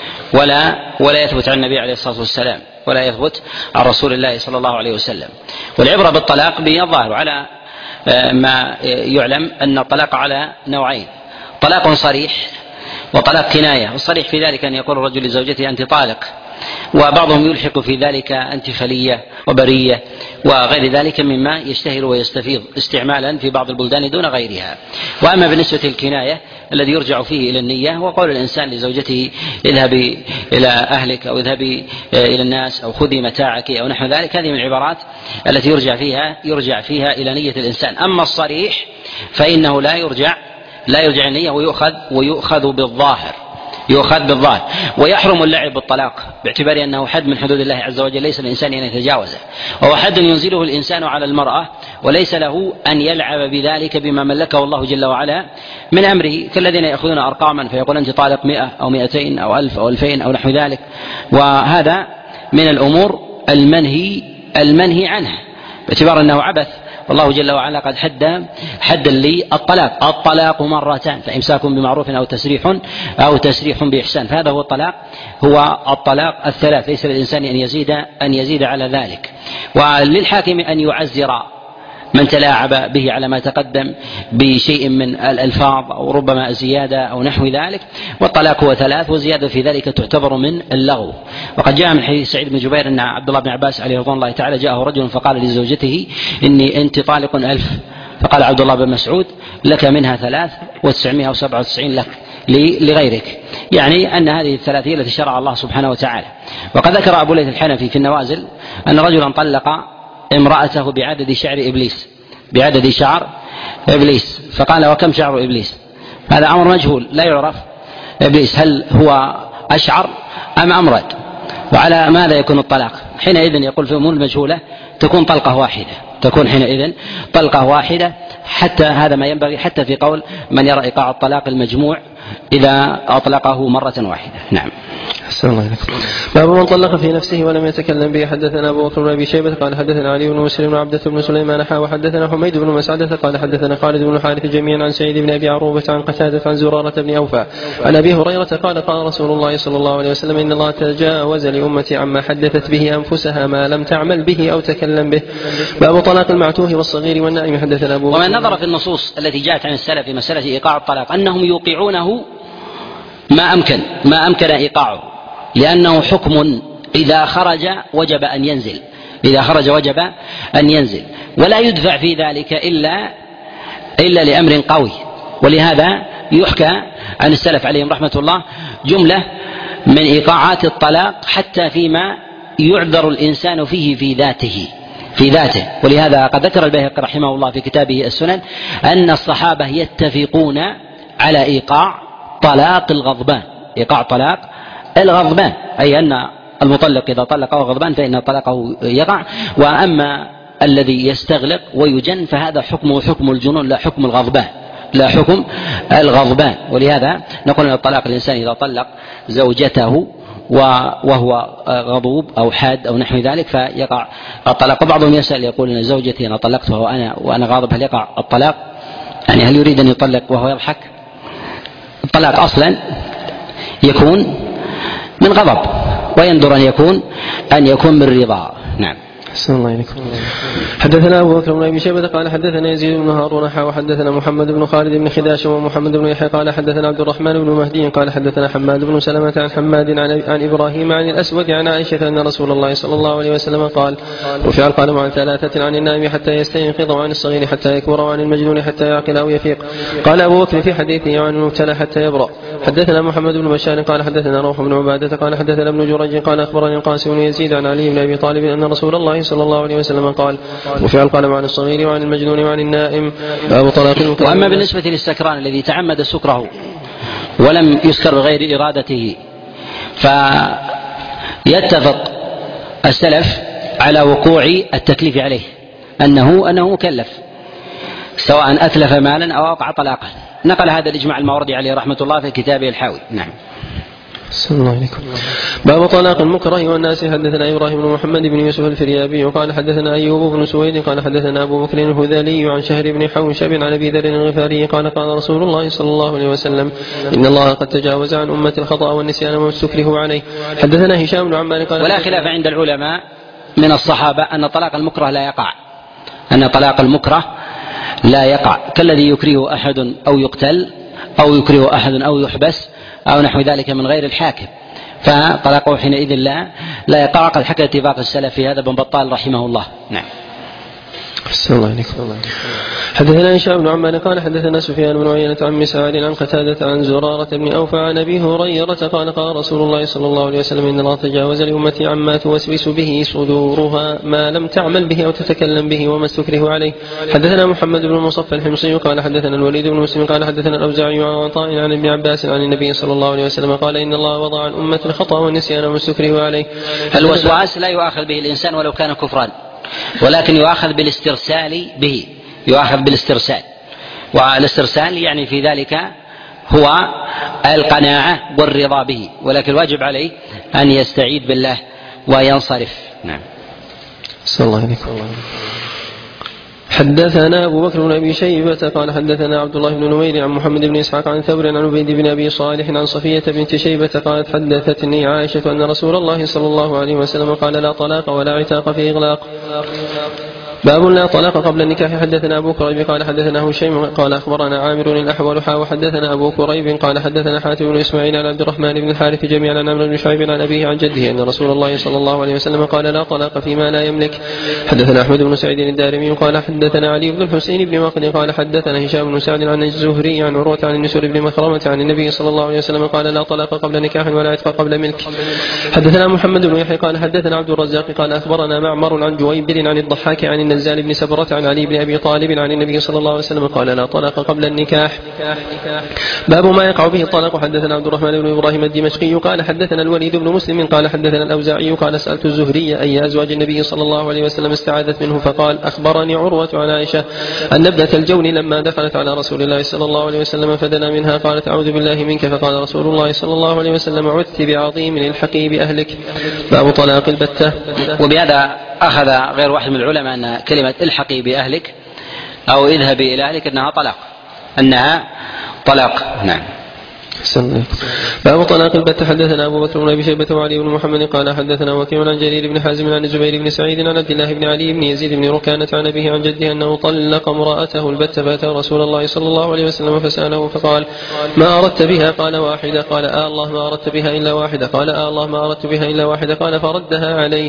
ولا يثبت عن النبي عليه الصلاة والسلام ولا يثبت عن رسول الله صلى الله عليه وسلم. والعبرة بالطلاق بالظاهر على ما يعلم أن الطلاق على نوعين: طلاق صريح وطلاق كناية. والصريح في ذلك أن يقول الرجل لزوجته أنت طالق، وبعضهم يلحق في ذلك أنت خلية وبرية وغير ذلك مما يشتهر ويستفيض استعمالا في بعض البلدان دون غيرها. وأما بالنسبة للكناية الذي يرجع فيه إلى النية وقول الإنسان لزوجته اذهبي إلى أهلك أو اذهبي إلى الناس أو خذي متاعك أو نحو ذلك، هذه من العبارات التي يرجع فيها إلى نية الإنسان. أما الصريح فإنه لا يرجع النية ويؤخذ بالظاهر ويحرم اللعب بالطلاق باعتبار أنه حد من حدود الله عز وجل ليس الإنسان أن يتجاوزه، وهو حد ينزله الإنسان على المرأة وليس له أن يلعب بذلك بما ملكه الله جل وعلا من أمره، كالذين يأخذون أرقاما فيقول أنت طالق 100 أو 200 أو 1000 أو 2000 أو نحو ذلك، وهذا من الأمور المنهي عنها باعتبار أنه عبث. والله جل وعلا قد حد الطلاق 2 مرتان فإمساك بمعروف أو تسريح بإحسان، فهذا هو الطلاق 3، ليس للإنسان أن يزيد على ذلك. وللحاكم أن يعزر من تلاعب به على ما تقدم بشيء من الألفاظ أو ربما زيادة أو نحو ذلك، والطلاق هو 3 وزيادة في ذلك تعتبر من اللغو. وقد جاء من حديث سعيد بن جبير أن عبد الله بن عباس عليه رضوان الله تعالى جاءه رجل فقال لزوجته أنت طالق 1000، فقال عبد الله بن مسعود لك منها 3,997 لك لغيرك، يعني أن هذه 3 التي شرع الله سبحانه وتعالى. وقد ذكر أبو ليث الحنفي في النوازل أن رجلا طلق امرأته بعدد شعر إبليس فقال وكم شعر إبليس؟ هذا أمر مجهول لا يعرف إبليس هل هو أشعر أم أمرد، وعلى ماذا يكون الطلاق؟ حينئذ يقول في أمور المجهولة تكون حينئذ طلقة واحدة، حتى هذا ما ينبغي حتى في قول من يرى إيقاع الطلاق المجموع إذا أطلقه مرة واحدة. نعم. باب من طلق في نفسه ولم يتكلم به. حدثنا أبو بكر بن أبي شيبة قال حدثنا علي بن مسلم وعبدة بن سليمان وحدثنا حميد بن مسعدة قال حدثنا خالد بن الحارث جميعا عن سعيد بن أبي عروبة عن قتادة عن زرارة بن أوفى عن أبي هريرة قال قال رسول الله صلى الله عليه وسلم إن الله تجاوز لأمتي عما حدثت به أنفسها ما لم تعمل به أو تكلم به. باب طلاق المعتوه والصغير والنائم. حدثنا أبو بكر. ومن نظر في النصوص التي جاءت عن السلف في مسألة إيقاع الطلاق أنهم يوقعونه ما أمكن إيقاعه، لأنه حكم إذا خرج وجب أن ينزل ولا يدفع في ذلك إلا لأمر قوي. ولهذا يحكى عن السلف عليهم رحمة الله جملة من إيقاعات الطلاق حتى فيما يعذر الإنسان فيه في ذاته، في ذاته. ولهذا قد ذكر البيهقي رحمه الله في كتابه السنن أن الصحابة يتفقون على إيقاع طلاق الغضبان، إيقاع طلاق الغضبان، أي أن المطلق إذا طلق أو غضبان فإن طلاقه يقع، وأما الذي يستغلق ويجن فهذا حكمه حكم الجنون لا حكم الغضبان، لا حكم الغضبان. ولهذا نقول أن الطلاق الإنسان إذا طلق زوجته وهو غضوب أو حاد أو نحو ذلك فيقع الطلاق. وبعضهم يسأل يقول أن زوجتي أنا طلقتها وأنا غاضب هل يقع الطلاق؟ يعني هل يريد أن يطلق وهو يضحك؟ الطلاق أصلا يكون من غضب، ويندر أن يكون من رضا. نعم. الله عليكم. حدثنا أبو بكر بن أبي شيبة قال حدثنا يزيد بن هارون وحدثنا محمد بن خالد بن خداش ومحمد بن يحيى قال حدثنا عبد الرحمن بن مهدي قال حدثنا حماد بن سلمة عن حماد عن إبراهيم عن الأسود عن عائشة أن رسول الله صلى الله عليه وسلم قال رفع القلم عن ثلاثة عن النائم حتى يستيقظ وعن الصغير حتى يكبر وعن المجنون حتى يعقل أو يفيق. قال أبو بكر في حديثه عن المبتلى حتى يبرأ. حدثنا محمد بن بشار قال حدثنا روح بن عبادة قال حدثنا ابن جريج قال أخبرني القاسم بن يزيد عن علي بن أبي طالب أن رسول الله صلى الله عليه وسلم قال رفع القلم عن الصغير وعن المجنون وعن النائم باب طلاق المكره. وأما بالنسبة للسكران الذي تعمد سكره ولم يسكر بغير إرادته فيتفق السلف على وقوع التكليف عليه أنه مكلف سواء أتلف مالا أو أوقع طلاقا. نقل هذا الإجماع الماوردي عليه رحمة الله في كتابه الحاوي. نعم. السلام عليكم. باب طلاق المكره والناس. حدثنا إبراهيم بن محمد بن يوسف الفريابي وقال حدثنا أيوب بن سويد قال حدثنا أبو بكر الهذلي عن شهر بن حوشب عن أبي ذر الغفاري قال قال رسول الله صلى الله عليه وسلم إن الله قد تجاوز عن أمة الخطأ والنسيان وما استكرهوا عليه. حدثنا هشام بن عمار قال ولا خلاف عند العلماء من الصحابة أن طلاق المكره لا يقع، أن طلاق المكره لا يقع كالذي يكره أحد أو يقتل أو يكره أحد أو يحبس أو نحو ذلك من غير الحاكم، فطلاقه حينئذ لا يقع. قد حكى اتفاق السلف في هذا ابن بطال رحمه الله. نعم. السلام عليكم. حدثنا هشام بن عمار قال حدثنا سفيان بن عيينة عن مسعر عن قتادة عن زرارة بن أوفى عن أبي هريرة قال قال رسول الله صلى الله عليه وسلم إن الله تجاوز لأمتي عما توسوس به صدورها ما لم تعمل به أو تتكلم به وما استكره عليه. حدثنا محمد بن مصفى الحمصي قال حدثنا الوليد بن مسلم قال حدثنا الأوزاعي عن عطاء عن ابن عباس عن النبي صلى الله عليه وسلم قال إن الله وضع عن أمة الخطأ والنسيان وما استكره عليه. الوسواس لا يؤاخذ به الإنسان ولو كان كفرا، ولكن يؤاخذ بالاسترسال به، يؤاخذ بالاسترسال، والاسترسال يعني في ذلك هو القناعة والرضا به، ولكن الواجب عليه أن يستعيذ بالله وينصرف. نعم. صلى الله عليه وسلم. حدثنا أبو بكر بن أبي شيبة قال حدثنا عبد الله بن نمير عن محمد بن إسحاق عن ثور عن عبيد بن أبي صالح عن صفية بنت شيبة قالت حدثتني عائشة أن رسول الله صلى الله عليه وسلم قال لا طلاق ولا عتاق في إغلاق. باب لا طلاق قبل النكاح. حدثنا أبو كريب قال حدثنا هشيم قال أخبرنا عامر الأحول وحدثنا أبو كريب قال حدثنا حاتم بن إسماعيل عن عبد الرحمن بن الحارث جميعا عن عمرو بن شعيب عن أبيه عن جده أن رسول الله صلى الله عليه وسلم قال لا طلاق فيما لا يملك. حدثنا أحمد بن سعيد الدارمي قال حدثنا علي بن الحسين بن مقد قال حدثنا هشام بن سعد عن الزهري عن عروة عن النسور بن مخرمة عن النبي صلى الله عليه وسلم قال لا طلاق قبل نكاح ولا عتق قبل ملك. حدثنا محمد بن يحيى قال حدثنا عبد الرزاق قال أخبرنا معمر عن جويبر عن الضحاك عن النزال بن سبرة عن علي بن أبي طالب عن النبي صلى الله عليه وسلم قال لا طلاق قبل النكاح. باب ما يقع به الطلاق. حدثنا عبد الرحمن بن إبراهيم الدمشقي قال حدثنا الوليد بن مسلم قال حدثنا الأوزاعي قال سألت الزهري أي أزواج النبي صلى الله عليه وسلم استعاذت منه فقال أخبرني عروة عن عائشة أن ابنة الجون لما دخلت على رسول الله صلى الله عليه وسلم فدنا منها قالت أعوذ بالله منك فقال رسول الله صلى الله عليه وسلم عذت بعظيم الحقي بأهلك. باب طلاق البتة. وبهذا أخذ غير واحد من العلماء أن كلمة الحقي بأهلك أو اذهبي إلى أهلك أنها طلاق. نعم. باب طلاق البتة. حدثنا أبو بكر بن أبي شيبة وعلي بن محمد قال حدثنا وكيع عن جرير بن حازم عن الزبير بن سعيد عن عبد الله بن علي بن يزيد بن ركانة عن أبيه عن جده أنه طلق امرأته البتة فأتى رسول الله صلى الله عليه وسلم فسأله فقال ما أردت بها؟ قال واحدة. قال الله ما أردت بها إلا واحدة. قال الله ما أردت بها إلا واحدة. قال فردها عليه.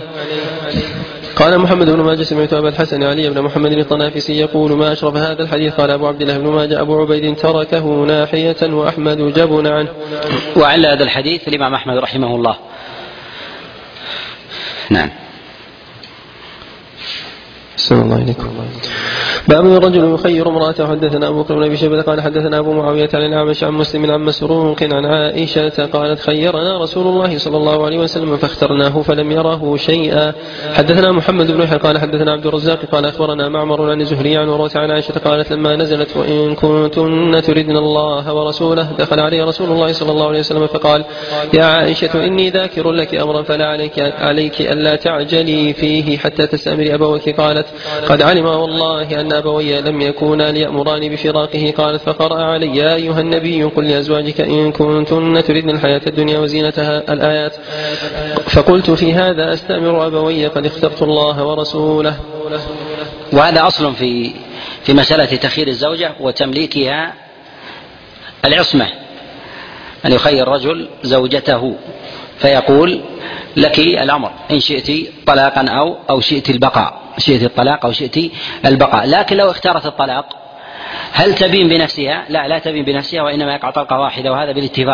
قال محمد بن ماجه سمعت أبا الحسن علي بن محمد الطنافسي يقول ما أشرف هذا الحديث. قال أبو عبد الله بن ماجه أبو عبيد تركه ناحية وأحمد جبن عنه. وعلى هذا الحديث الإمام أحمد رحمه الله. نعم. أحسن الله إليكم. باب الرجل يخير امرأته. حدثنا أبو بكر بن أبي شيبة قال حدثنا أبو معاوية عن الأعمش عن مسلم عن مسروق عن عائشة قالت خيرنا رسول الله صلى الله عليه وسلم فاخترناه فلم يره شيئا. حدثنا محمد بن يحيى قال حدثنا عبد الرزاق قال أخبرنا معمر عن الزهري عن عروة عن عائشة قالت لما نزلت وإن كنتن تردن الله ورسوله دخل عليه رسول الله صلى الله عليه وسلم فقال يا عائشة إني ذاكر لك أمرا فلا عليك ألا تعجلي فيه حتى تستأمري أبوك. قالت قد علم والله أن أبوي لم يكونا ليأمراني بفراقه. قالت فقرأ علي يا أيها النبي قل لأزواجك إن كنتن تردن الحياة الدنيا وزينتها الآيات. فقلت في هذا أستأمر أبوي قد اخترت الله ورسوله. وهذا أصل في مسألة تخيير الزوجة وتمليكها العصمة، أن يخير رجل زوجته فيقول لك الأمر إن شئت طلاقا أو شئت البقاء، شئت الطلاق أو شئت البقاء. لكن لو اختارت الطلاق هل تبين بنفسها؟ لا تبين بنفسها، وإنما يقع طلقة واحدة، وهذا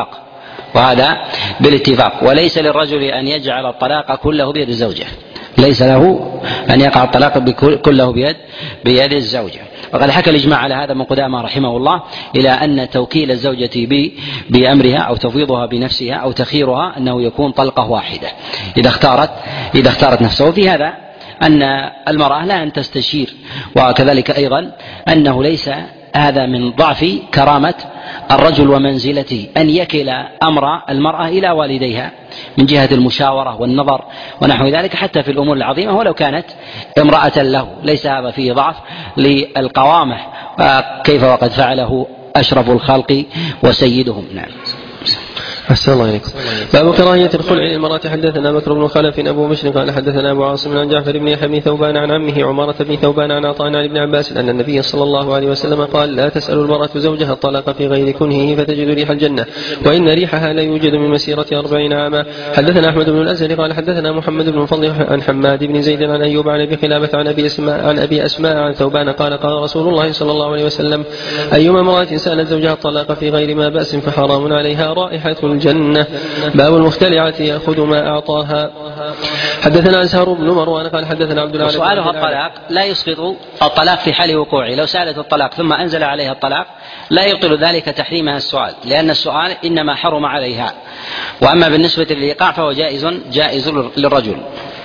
بالاتفاق. وليس للرجل أن يجعل الطلاق كله بيد الزوجة، ليس له أن يقع الطلاق كله بيد الزوجة. وقد حكى الإجماع على هذا من قدامى رحمه الله إلى أن توكيل الزوجة بأمرها أو تفويضها بنفسها أو تخييرها أنه يكون طلقة واحدة إذا اختارت نفسه. في هذا أن المرأة لا أن تستشير، وكذلك أيضا أنه ليس هذا من ضعف كرامة الرجل ومنزلته أن يكل أمر المرأة إلى والديها من جهة المشاورة والنظر ونحو ذلك حتى في الأمور العظيمة ولو كانت امرأة له، ليس هذا فيه ضعف للقوامة، كيف وقد فعله أشرف الخلق وسيدهم. نعم. أحسن الله إليكم. باب كراهية الخلع للمرأة. حدثنا بكر بن خلف أبو بشر قال حدثنا أبو عاصم عن جعفر بن يحيى بن ثوبان عن عمه عمارة بن ثوبان عن عطاء عن ابن عباس أن النبي صلى الله عليه وسلم قال لا تسأل المرأة زوجها الطلاق في غير كنهه فتجد ريح الجنة وإن ريحها لا يوجد من مسيرة 40 عاما. حدثنا أحمد بن الأزهر قال حدثنا محمد بن فضل عن حماد بن زيد عن أيوب عن أبي خلافة عن أبي أسماء عن ثوبان قال قال رسول الله صلى الله عليه وسلم أيما امرأة سألت زوجها الطلاق في غير ما بأس فحرام عليها رائحة الجنة. باب المختلعة يأخذ ما أعطاها. حدثنا أزهر بن مروان قال حدثنا عبد الله. وسؤالها الطلاق لا يسقط الطلاق في حال وقوعه، لو سألت الطلاق ثم أنزل عليها الطلاق لا يبطل ذلك تحريمها السؤال، لأن السؤال إنما حرم عليها، وأما بالنسبة للإيقاع فهو جائز للرجل.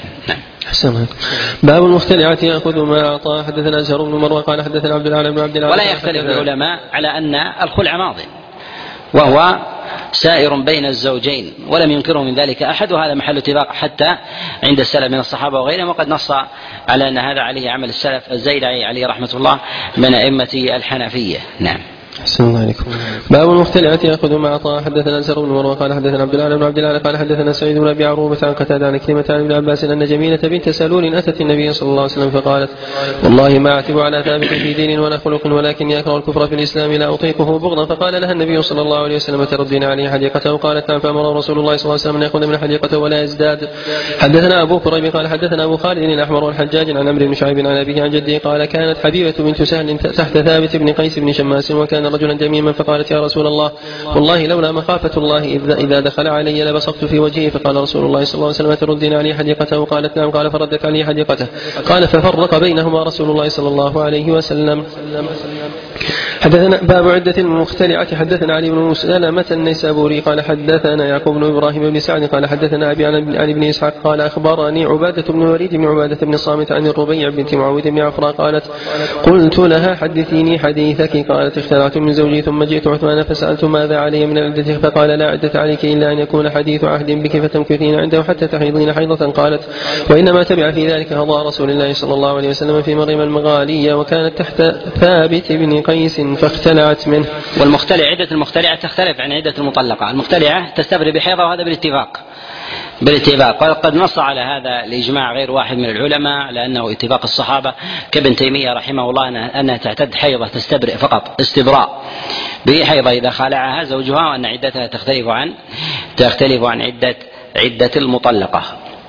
باب المختلعة يأخذ ما أعطاه. حدثنا أزهر بن مروان قال حدثنا عبد الله بن عبد الله. ولا يختلف العلماء على أن الخلع ماض وهو سائر بين الزوجين ولم ينكره من ذلك أحد، وهذا محل اتفاق حتى عند السلف من الصحابة وغيرهم، وقد نص على أن هذا عليه عمل السلف الزيلعي عليه رحمة الله من أئمة الحنفية. نعم. أحسن الله عليكم. باب المختلعة يأخذ ما أعطاه. حدثنا أنس بن مروان قال حدثنا عبد الله بن عبد الله قال حدثنا سعيد بن أبي عروبة عن قتادة عن كلمة عن ابن عباس أن جميلة بنت سلول أتت النبي صلى الله عليه وسلم فقالت والله ما أعتب على ثابت في دين ولا خلق ولكن يكره الكفر في الإسلام لا أطيقه بغضا. فقال لها النبي صلى الله عليه وسلم تردين عليه حديقته؟ قالت نعم. فأمر رسول الله صلى الله عليه وسلم أن يأخذ من حديقته ولا يزداد. حدثنا أبو كريب قال حدثنا أبو خالد الأحمر والحجاج عن عمرو بن شعيب عن أبيه عن جده قال كانت حبيبة بنت سهل تحت ثابت بن قيس بن شماس وكان رجلا جميما فقالت يا رسول الله والله لولا مخافة الله إذا دخل علي لبصقت في وجهه. فقال رسول الله صلى الله عليه وسلم تردين علي حديقته؟ قالت نعم. قال فردت علي حديقته. قال ففرق بينهما رسول الله صلى الله عليه وسلم. حدثنا باب عدة المختلعة. حدثنا علي بن سلمة النيسابوري قال حدثنا يعقوب بن إبراهيم بن سعد قال حدثنا أبي عن ابن إسحاق قال أخبرني عبادة بن الوليد بن عبادة بن الصامت عن الربيع بنت معاوية بن عفراء قالت قلت لها حدثيني حديثك. قالت اختلعت من زوجي ثم جئت عثمان فسألت ماذا علي من العدة فقال لا عدة عليك إلا أن يكون حديث عهد بك فتمكثين عنده حتى تحيضين حيضة. قالت وإنما تبع في ذلك هضاء رسول الله صلى الله عليه وسلم في مريم المغالية وكانت تحت ثابت بن قيس فاختلعت منه. والمختلع عدة المختلعة تختلف عن عدة المطلقة. المختلعة تستبرئ بحيضة وهذا بالاتفاق وقد نص على هذا الإجماع غير واحد من العلماء لأنه اتفاق الصحابة كابن تيمية رحمه الله أنها تعتد حيضة تستبرئ فقط استبراء بحيضة إذا خالعها زوجها، وأن عدتها تختلف عن عدة المطلقة.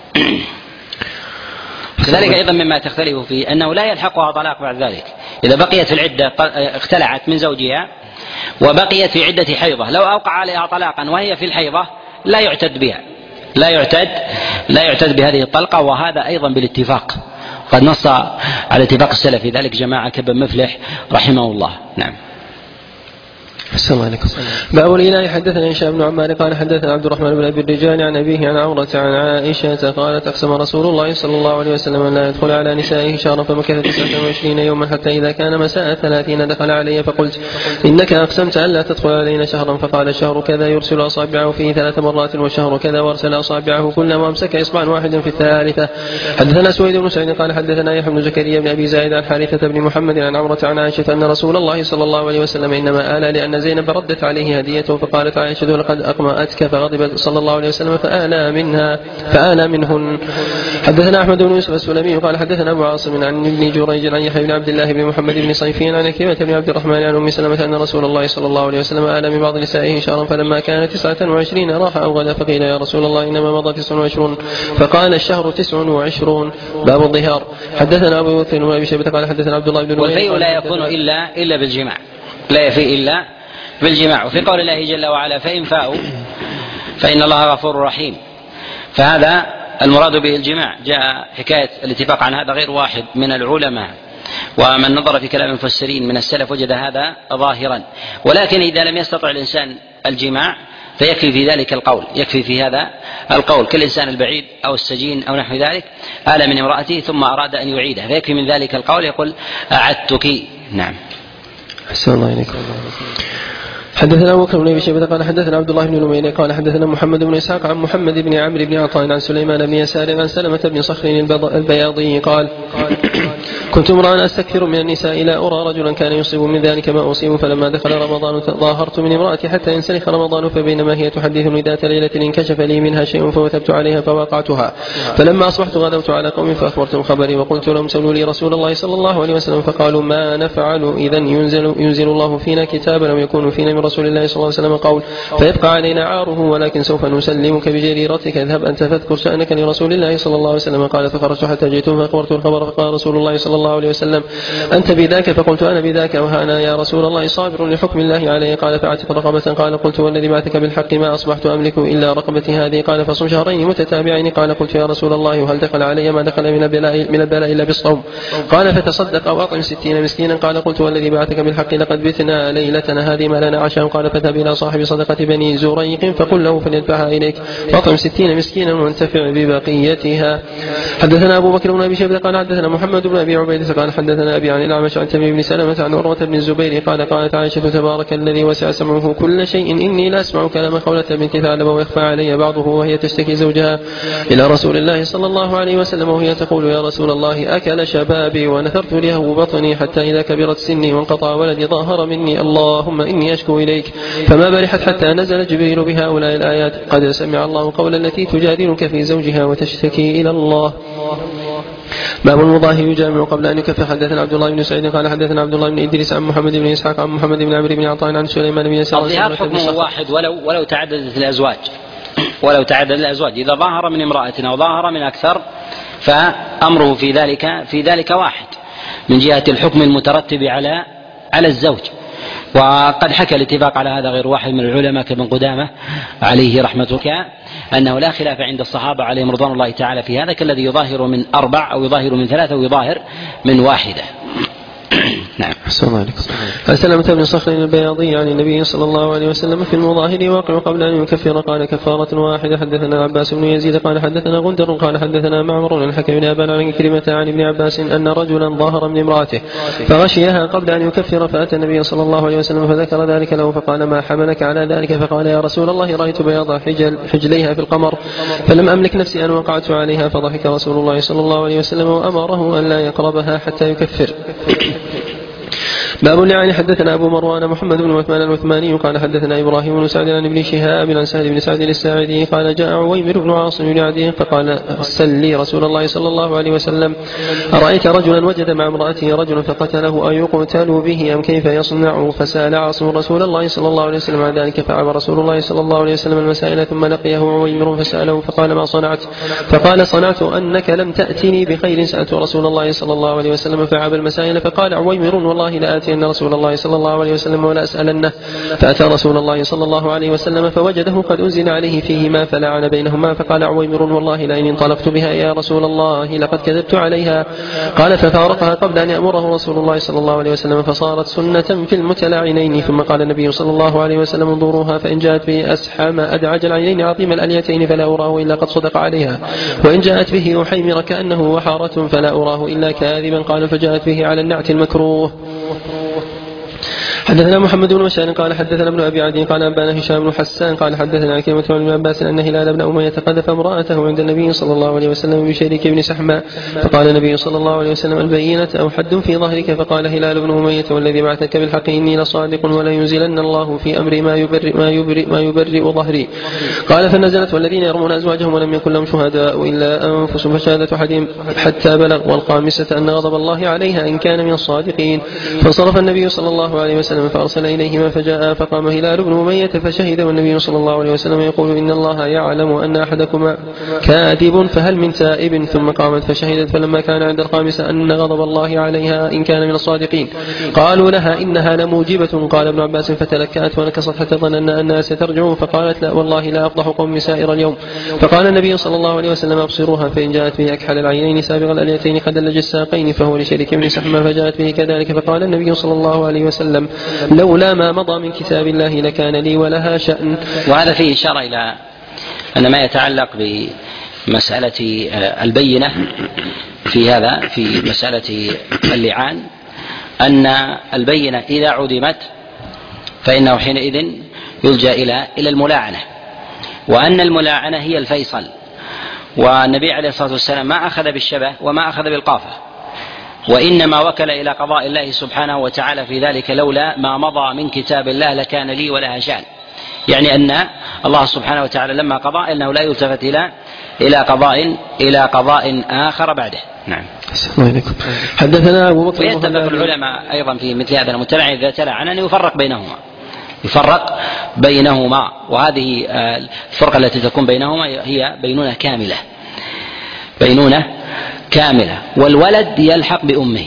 كذلك أيضا مما تختلف فيه أنه لا يلحقها طلاق بعد ذلك إذا بقيت في العدة اختلعت من زوجها وبقيت في عدة حيضة، لو أوقع عليها طلاقا وهي في الحيضة لا يعتد بها، لا يعتد بهذه الطلقة، وهذا أيضا بالاتفاق قد نص على اتفاق السلف في ذلك جماعة كابن مفلح رحمه الله. نعم. السلام عليكم. باب الإله. حدثنا هشام بن عمار قال حدثنا عبد الرحمن بن أبي الرجال عن أبيه عن عمرة عن عائشة قالت أقسم رسول الله صلى الله عليه وسلم أن لا يدخل على نسائه شهرا فمكث 29 يوما حتى إذا كان مساء 30 دخل علي فقلت إنك أقسمت أن لا تدخل علينا شهرا فقال الشهر كذا يرسل أصابعه فيه 3 مرات والشهر كذا وارسل أصابعه كلما وامسك إصبعا واحدا في الثالثة. حدثنا سويد بن سعيد قال حدثنا يحيى بن زكريا بن أبي زايد عن حارثة بن محمد عن عمرة عن عائشة أن رسول الله صلى الله عليه وسلم إنما آل لأن زينب ردت عليه هديته فقالت عائشة لقد أقمأتك فغضب صلى الله عليه وسلم فآلى منهن. حدثنا أحمد بن يوسف السلمي قال حدثنا أبو عاصم عن ابن جريج عن يحيى بن عبد الله بن محمد بن صيفي عن كلمة بن عبد الرحمن عن أم سلمة أن رسول الله صلى الله عليه وسلم آلى من بعض نسائه شهرا فلما كان 29 راح أو غدا فقيل يا رسول الله إنما مضى 29 فقال الشهر 29. باب الظهار. حدثنا أبو يوسف بن أبي شيبة قال حدثنا عبد الله بن والفيء لا يكون إلا بالجماع، لا يفيء إلا بالجماع. وفي قول الله جل وعلا فإن فاءوا فإن الله غفور رحيم، فهذا المراد به الجماع. جاء حكاية الاتفاق عن هذا غير واحد من العلماء، ومن نظر في كلام المفسرين من السلف وجد هذا ظاهرا. ولكن إذا لم يستطع الإنسان الجماع فيكفي في ذلك القول، يكفي في هذا القول كالإنسان البعيد أو السجين أو نحو ذلك آل من امرأته ثم أراد أن يعيده فيكفي من ذلك القول يقول أعدتك. نعم. أحسن الله إليكم. حدثنا أبو بكر بن أبي شيبة قال حدثنا عبد الله بن نمير قال حدثنا محمد بن إسحاق عن محمد بن عمرو بن عطاء عن سليمان بن يسار عن سلمة بن صخر البياضي قال كنت امرأ أستكثر من النساء لا أرى رجلا كان يصيب من ذلك ما أصيب فلما دخل رمضان ظاهرت من امرأتي حتى ينسلخ رمضان فبينما هي تحدثني ذات ليلة انكشف لي منها شيء فوثبت عليها فوقعتها فلما أصبحت غدوت على قوم فأخبرتهم خبري وقلت لهم سألوا لي رسول الله صلى الله عليه وسلم فقالوا ما نفعل إذا ينزل الله فينا كتابا أو يكون فينا من رسول الله صلى الله عليه وسلم قول فيبقى علينا عاره ولكن سوف نسلمك بجريرتك اذهب أنت فاذكر شأنك لرسول الله صلى الله عليه وسلم. قال فخرجت حتى جئتهم فأخبرت الخبر فقال رسول الله صلى الله عليه وسلم أنت بذاك فقلت أنا بذاك وهانا يا رسول الله صابر لحكم الله عليه. قال فاعتق رقبة. قال قلت والذي بعثك بالحق ما أصبحت أملك إلا رقبتي هذه. قال فصم شهرين متتابعين. قال قلت يا رسول الله وهل دخل علي ما دخل من البلاء إلا بالصوم؟ قال فتصدق أو أطعم 60 مسكينا. قال قلت والذي بعثك بالحق لقد بتنا ليلتنا هذه ما لنا عشاء. قال فذهب إلى صاحب صدقة بني زريق فقل له فليدفعها إليك وأطعم 60 مسكينا وانتفع ببقيتها. حدثنا أبو بكر بن أبي شيبة قال حدثنا محمد بن أبي عبيدة قال حدثنا أبي عن الأعمش عن تميم بن سلمة عن عروة بن الزبير قال قالت عائشة تبارك الذي وسع سمعه كل شيء إني لا أسمع كلام خولة بنت ثعلب ويخفى علي بعضه وهي تشتكي زوجها إلى رسول الله صلى الله عليه وسلم وهي تقول يا رسول الله أكل شبابي ونثرت له بطني حتى إذا كبرت سني وانقطع ولدي ظاهر مني اللهم إني أشكو إليك. فما برحت حتى نزل جبريل بهؤلاء الآيات قد سمع الله قول التي تجادلك في زوجها وتشتكي إلى الله. باب المضاهي يجامع قبل أن يكفر. حدثنا عبد الله بن سعيد قال حدثنا عبد الله بن إدريس عن محمد بن إسحاق عن محمد بن عمرو بن عطاء عن سليمان بن يسار. الظهار حكمه واحد ولو تعددت الأزواج إذا ظاهر من امرأة أو ظاهر من أكثر فأمره في ذلك واحد من جهة الحكم المترتب على الزوج. وقد حكى الاتفاق على هذا غير واحد من العلماء كابن قدامة عليه رحمة الله أنه لا خلاف عند الصحابة عليهم رضوان الله تعالى في هذا كالذي يظاهر من 4 أو يظاهر من 3 أو يظاهر من 1. نعم. سلمة بن صخر البياضي عن النبي صلى الله عليه وسلم في المظاهر واقع قبل أن يكفر قال كفارة واحدة. حدثنا العباس بن يزيد قال حدثنا غندر قال حدثنا معمر عن الحكم بن أبان عن كلمة عن ابن عباس أن رجلا ظاهر من امرأته فغشيها قبل أن يكفر فأتى النبي صلى الله عليه وسلم فذكر ذلك له فقال ما حملك على ذلك؟ فقال يا رسول الله رأيت بياض حجليها في القمر فلم أملك نفسي أن وقعت عليها. فضحك رسول الله صلى الله عليه وسلم وأمره أن لا يقربها حتى يكفر. باب اللعان. حدثنا أبو مروان محمد بن عثمان العثماني قال حدثنا إبراهيم بن سعد عن ابن شهاب عن سهل بن سعد الساعدي قال جاء عويمر بن عاصم بن عدي فقال سل لي رسول الله صلى الله عليه وسلم أرأيت رجلا وجد مع امرأته رجلا فقتله أيقتل به أم كيف يصنع؟ فسأل عاصم رسول الله صلى الله عليه وسلم عن ذلك فعب رسول الله صلى الله عليه وسلم المسائل ثم لقيه عويمر فسأله فقال ما صنعت؟ فقال صنعت أنك لم تأتني بخير سألت رسول الله صلى الله عليه وسلم فعب المسائل فقال عويمر والله لآتي لآتين رسول الله صلى الله عليه وسلم ولا أسألنه. فأتى رسول الله صلى الله عليه وسلم فوجده قد أنزل عليه فيهما فلعن بينهما. فقال عويمر والله لئن انطلقت بها يا رسول الله لقد كذبت عليها. قال ففارقها قبل أن يأمره رسول الله صلى الله عليه وسلم فصارت سنة في المتلاعنين. ثم قال النبي صلى الله عليه وسلم انظروها فإن جاءت به أسحم أدعج العينين عظيم الأليتين فلا أراه إلا قد صدق عليها، وإن جاءت به أحيمر كأنه وحارة فلا أراه إلا كاذبا. قال فجاءت به على النعت المكروه. حدثنا محمد بن بشار قال حدثنا ابن ابي عدي قال انبانا هشام بن حسان قال حدثنا عكرمة عن ابن عباس ان هلال بن اميه قذف امراته عند النبي صلى الله عليه وسلم بشريك بن سحماء. فقال النبي صلى الله عليه وسلم البينة او حد في ظهرك. فقال هلال بن اميه والذي بعثك بالحق اني لصادق ولا ينزلن الله في امري ما يبرئ ظهري. قال فنزلت والذين يرمون ازواجهم ولم يكن لهم شهداء الا انفسهم فشهادة احدهم حتى بلغ، والخامسة ان غضب الله عليها ان كان من الصادقين. فانصرف النبي صلى الله عليه وسلم فأرسل إليهما فجاء فقام هلال بن أمية فشهد، والنبي صلى الله عليه وسلم يقول إن الله يعلم أن أحدكما كاذب فهل من تائب. ثم قامت فشهدت فلما كان عند الخامسة أن غضب الله عليها إن كان من الصادقين قالوا لها إنها لموجبة. قال ابن عباس فتلكأت ونكصت حتى ظننا أنها سترجع فقالت لا والله لا أفضح قوم سائر اليوم. فقال النبي صلى الله عليه وسلم أبصروها فإن جاءت به أكحل العينين سابغ الأليتين قد لج الساقين فهو لشريك بن سحمة فجاءت به كذلك. فقال النبي صلى الله عليه وسلم لولا ما مضى من كتاب الله لكان لي ولها شأن. وهذا فيه إشارة إلى أن ما يتعلق بمسألة البينة في هذا في مسألة اللعان أن البينة إذا عدمت فإنه حينئذ يلجأ إلى الملاعنة، وأن الملاعنة هي الفيصل. والنبي عليه الصلاة والسلام ما أخذ بالشبه وما أخذ بالقافة، وإنما وكل إلى قضاء الله سبحانه وتعالى في ذلك لولا ما مضى من كتاب الله لكان لي ولها شأن، يعني أن الله سبحانه وتعالى لما قضى أنه لا يلتفت إلى قضاء آخر بعده. نعم. حدثنا أبو بكر. ويتفق العلماء أيضا في مثل هذا المتلعن إذا تلعن أن يفرق بينهما، وهذه الفرقة التي تكون بينهما هي بينونة كاملة. والولد يلحق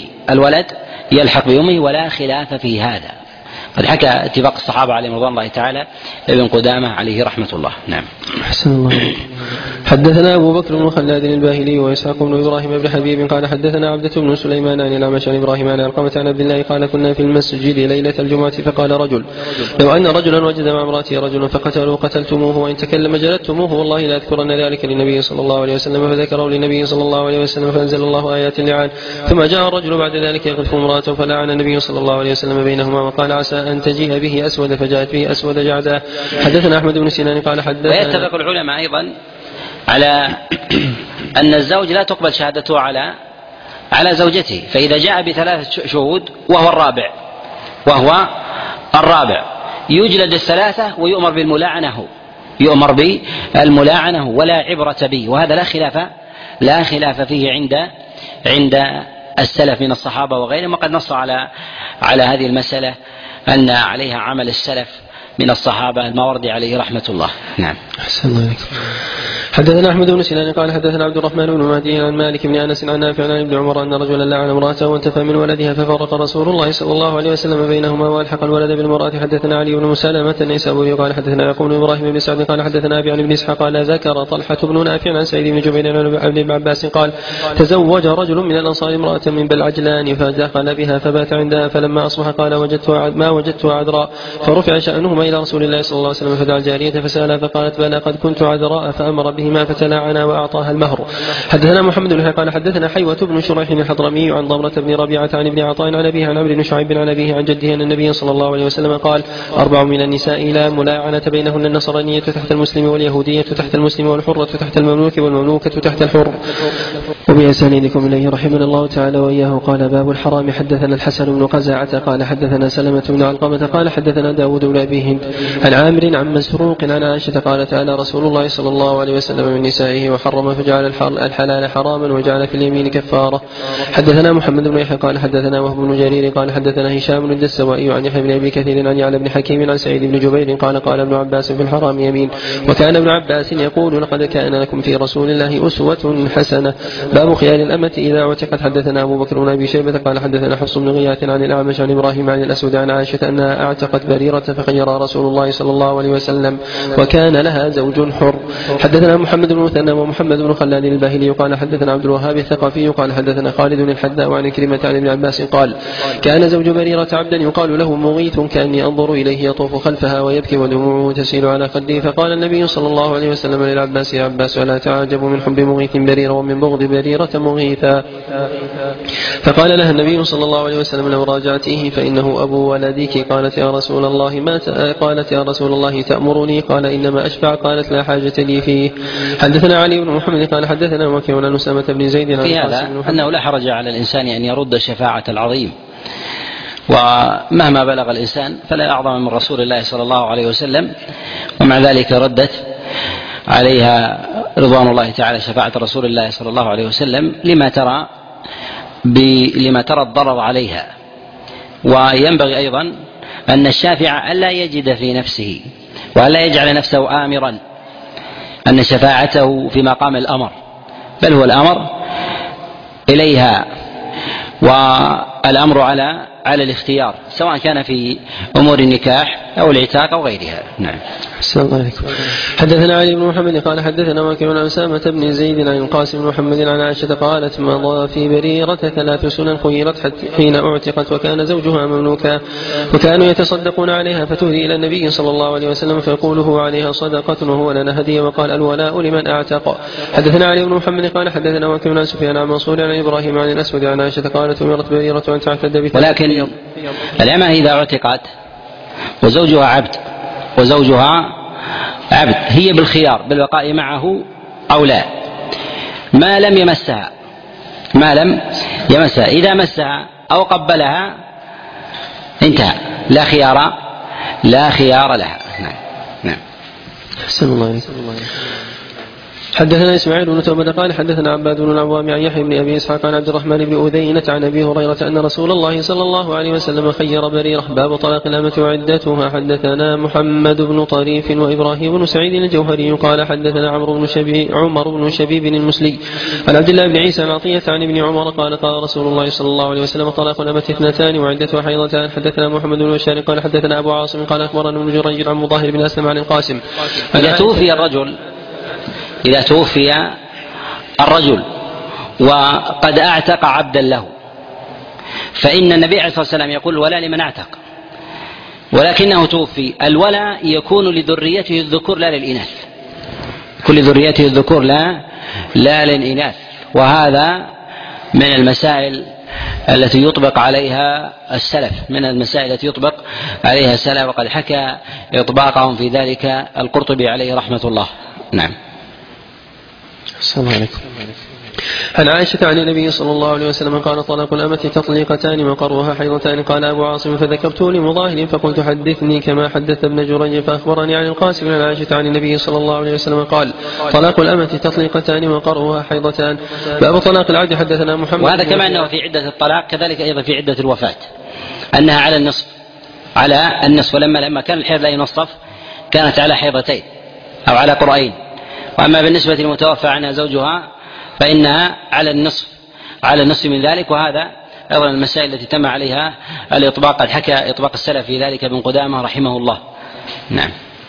بأمه ولا خلاف في هذا. قد حكى اتفاق الصحابة عليهم رضوان الله تعالى ابن قدامة عليه رحمة الله. نعم. أحسن الله. حدثنا أبو بكر بن خلاد الباهلي وإسحاق بن إبراهيم بن حبيب قال حدثنا عبدة بن سليمان عن الأعمش عن إبراهيم عن علقمة عن عبد الله قال كنا في المسجد ليلة الجمعة فقال رجل لو أن رجلا وجد مع امرأته رجلا فقتلوه قتلتموه وإن تكلم جلدتموه والله لا أذكرن ذلك للنبي صلى الله عليه وسلم. فذكره للنبي صلى الله عليه وسلم فأنزل الله آيات اللعان. ثم جاء الرجل بعد ذلك يغلف امرأته فلعن النبي صلى الله عليه وسلم بينهما وقال عسى أن تجيء به أسود فجاءت به أسود جعدا. حدثنا أحمد بن سنان قال حدثنا. ويتفق العلماء أيضا على أن الزوج لا تقبل شهادته على زوجته، فإذا جاء بثلاثة شهود وهو الرابع يجلد الثلاثة ويؤمر بالملاعنة ولا عبرة به. وهذا لا خلاف فيه عند السلف من الصحابة وغيرهم، وقد نص على هذه المسألة أن عليها عمل السلف من الصحابة الماوردي عليه رحمة الله. نعم. أحسن الله عليكم. حدثنا أحمد بن سنان قال حدثنا عبد الرحمن بن مهدي عن مالك بن أنس عن نافع عن ابن عمر أن رجلا لعن امرأته وانتفى من ولدها ففرق رسول الله صلى الله عليه وسلم بينهما والحق الولد بالمرأة. حدثنا علي بن مسلمة النيسابوري قال حدثنا يعقوب بن إبراهيم بن سعد قال حدثنا أبي عن ابن إسحاق قال ذكر طلحة بن نافع عن سعيد بن جبير عن ابن عباس قال تزوج رجل من الأنصار امرأة من بلعجلان فدخل بها فبات عندها فلما أصبح قال ما وجدتها عذراء فرفع شأنهما إلى رسول الله صلى الله عليه وسلم فدعا الجارية فسألها فقالت بلى قد كنت عذراء فأمر بهما فتلاعنا وأعطاها المهر. حدثنا محمد بن قال حدثنا حيوة بن شريح الحضرمي عن ضمرة بن ربيعة عن ابن عطاء عن أبيه عن عمرو بن شعيب عن أبيه عن جده أن النبي صلى الله عليه وسلم قال 4 من النساء لا ملاعنة بينهن النصرانية تحت المسلم واليهودية تحت المسلم والحرة تحت المملوك والمملوكة تحت الحر. وبأسانيدكم إليه رحمنا الله تعالى وإياه. قال باب الحرام. حدثنا الحسن بن قزاعة قال حدثنا سلمة بن علقمة قال حدثنا داود بن أبيه بهن. عن عامر عن مسروق عن عائشة قالت تعالى رسول الله صلى الله عليه وسلم من نسائه وحرم فجعل الحلال حراما وجعل في اليمين كفارة. حدثنا محمد بن يحيى قال حدثنا وهب بن جرير قال حدثنا هشام بن الدستوائي عن يحيى بن أبي كثير عن يعلى بن حكيم عن سعيد بن جبير قال ابن عباس في الحرام يمين. وكان ابن عباس يقول لقد كان لكم في رسول الله أسوة حسنة. باب خيار الأمة إذا اعتقت. حدثنا أبو بكر بن أبي شيبة قال حدثنا حفص بن غياث عن الأعمش عن إبراهيم عن الأسود عن عائشة أنها اعتقت بريرة فخيرها رسول الله صلى الله عليه وسلم وكان لها زوج حر. حدثنا محمد بن مثنى ومحمد بن خلاد الباهلي قال حدثنا عبد الوهاب الثقفي قال حدثنا خالد الحذاء عن كلمة عن ابن عباس قال كان زوج بريرة عبدا يقال له مغيث كأني أنظر إليه يطوف خلفها ويبكي ودموعه تسيل على خده. فقال النبي صلى الله عليه وسلم للعباس يا عباس ألا تعجب من حب مغيث بريرة ومن بغض بريرة مغيثا. فقال لها النبي صلى الله عليه وسلم لو راجعتيه فإنه أبو ولدك. قالت يا رسول الله تأمرني؟ قال إنما أشفع. قالت لا حاجة لي فيه. حدثنا علي بن محمد قال حدثنا وكيع عن أسامة بن زيد في هذا أنه لا حرج على الإنسان أن يرد شفاعة العظيم ومهما بلغ الإنسان فلا أعظم من رسول الله صلى الله عليه وسلم ومع ذلك ردت عليها رضوان الله تعالى شفاعة رسول الله صلى الله عليه وسلم لما ترى الضرر عليها. وينبغي أيضا أن الشافع ألا يجد في نفسه وألا يجعل نفسه آمرا أن شفاعته في مقام الأمر بل هو الأمر إليها والأمر على الاختيار سواء كان في أمور النكاح أو العتاق أو غيرها. نعم. حدثنا علي بن محمد قال حدثنا وكيع عن أسامة بن زيد عن القاسم بن محمد عن عائشة قالت مضى في بريرة 3 سنن خيرت حين اعتقت وكان زوجها مملوكا وكانوا يتصدقون عليها فتهدي إلى النبي صلى الله عليه وسلم فيقول هو عليها صدقة وهو لنا هدية وقال الولاء لمن اعتق. حدثنا علي بن محمد قال حدثنا وكيع عن سفيان عن منصور عن إبراهيم عن الأسود عن عائشة قالت أمرت بريرة أن تعتد ولكن الأمة إذا اعتقت وزوجها عبد هي بالخيار بالبقاء معه أو لا ما لم يمسها إذا مسها أو قبلها انتهى لا خيار لها. نعم. حدثنا إسماعيل بن توبة قال حدثنا عباد بن العوام عن يحيى بن أبي إسحاق عن عبد الرحمن بن أذينة عن أبي هريرة أن رسول الله صلى الله عليه وسلم خير بريرة. باب طلاق الأمة وعدتها. حدثنا محمد بن طريف وإبراهيم بن سعيد الجوهري قال حدثنا عمر بن شبيب المسلي عن عبد الله بن عيسى عن عطية عن ابن عمر قال رسول الله صلى الله عليه وسلم طلاق الأمة 2 وعدتها حيضتان. حدثنا محمد بن بشار قال حدثنا أبو عاصم قال أخبرنا ابن جريج عن مظاهر بن أسلم عن القاسم إذا توفي الرجل وقد أعتق عبدا له فإن النبي عليه الصلاة والسلام يقول ولا لمن أعتق ولكنه توفي الولاء يكون لذريته الذكور لا للإناث كل ذريته الذكور لا للإناث. وهذا من المسائل التي يطبق عليها السلف وقد حكى إطباقهم في ذلك القرطبي عليه رحمة الله. نعم. السلام عليكم. عن عائشة عن النبي صلى الله عليه وسلم قال طلاق الأمة تطليقتان وقرها حيضتان. قال أبو عاصم فذكرت لمظاهر فقلت حدثني كما حدث ابن جريج فأخبرني عن القاسم عن عائشة عن النبي صلى الله عليه وسلم قال طلاق الأمة تطليقتان وقرها حيضتان. باب طلاق العبد. حدثنا محمد. وهذا كما أنه في عدة الطلاق كذلك أيضا في عدة الوفاة أنها على النصف ولما كان الحيض لا ينصف كانت على حيضتين أو على قرئين. وأما بالنسبة للمتوفى عنها زوجها فإنها على النصف من ذلك. وهذا أيضا المسائل التي تم عليها الإطباق قد حكى إطباق السلف في ذلك ابن قدامة رحمه الله. نعم.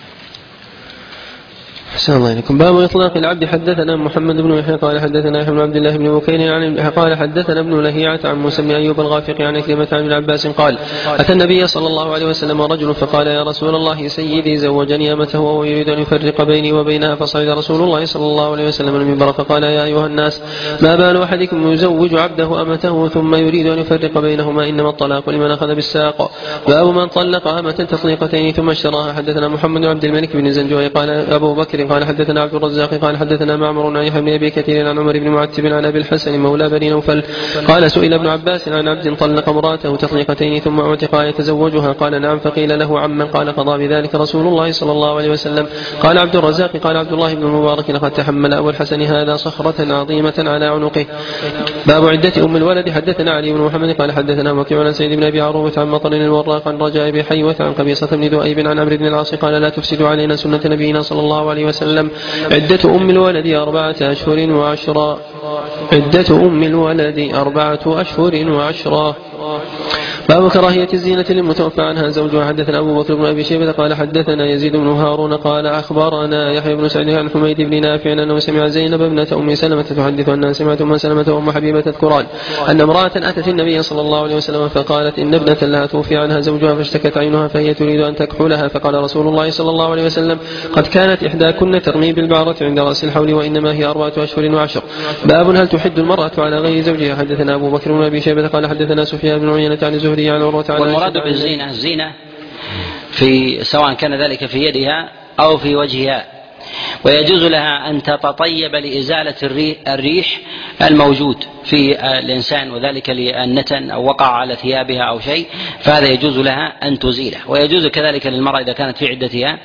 أحسن الله إليكم. باب إطلاق العبد. حدثنا محمد بن يحيى قال حدثنا يحيى بن عبد الله بن بكير قال حدثنا ابن لهيعة عن موسى بن أيوب الغافقي عن كلمة عن ابن عباس قال أتى النبي صلى الله عليه وسلم رجل فقال يا رسول الله سيدي زوجني أمته وهو يريد أن يفرق بيني وبينها. فصعد رسول الله صلى الله عليه وسلم المنبر فقال يا أيها الناس ما بال أحدكم يزوج عبده أمته ثم يريد أن يفرق بينهما إنما الطلاق لمن أخذ بالساق. باب من طلق أمة تطليقتين ثم اشتراها. حدثنا محمد بن عبد الملك بن زنجوي قال أبو بكر قال حدثنا عبد الرزاق قال حدثنا معمر عن يحيى بن أبي كثير عن عمر بن معتب عن أبي الحسن مولى بني نوفل قال سئل ابن عباس عن عبد طلق امرأته تطليقتين ثم اعتق يتزوجها قال نعم فقيل له عمن قال قضى بذلك رسول الله صلى الله عليه وسلم. قال عبد الرزاق قال عبد الله بن المبارك لقد تحمل أبو الحسن هذا صخرة عظيمة على عنقه. باب عدة أم الولد. حدثنا علي بن محمد قال حدثنا وكيع عن سيد بن أبي عروبة عن مطر الوراق عن رجاء بن حيوة عن قبيصة بن ذؤيب عن عمرو بن العاص قال لا تفسدوا علينا سنة نبينا صلى الله عليه وسلم. عدة أم الولد 4 أشهر وعشرا. عدة أم الولد 4 أشهر وعشرا. باب كراهية الزينة للمتوفى عنها زوجها. حدثنا أبو بكر بن أبي شيبة قال حدثنا يزيد بن هارون قال أخبرنا يحيى بن سعيد عن حميد بن نافع أنه سمع زينب ابنة أم سلمة تحدث أنها سمعت أم سلمة وأم حبيبة تذكران أن امرأة أتت النبي صلى الله عليه وسلم فقالت إن ابنة لها توفي عنها زوجها فاشتكت عينها فهي تريد أن تكحلها فقال رسول الله صلى الله عليه وسلم قد كانت إحداكن ترمي بالبعرة عند رأس الحول وإنما هي 4 أشهر وعشر. باب هل تحد المرأة على غير زوجها. حدثنا أبو بكر بن أبي شيبة قال حدثنا سفيان بن عيينة عن الزهري عن عروة عن والمراد بالزينة الزينة في سواء كان ذلك في يدها أو في وجهها، ويجوز لها أن تتطيب لإزالة الريح الموجود في الإنسان وذلك لأنة أو وقع على ثيابها أو شيء، فهذا يجوز لها أن تزيله. ويجوز كذلك للمرأة إذا كانت في عدتها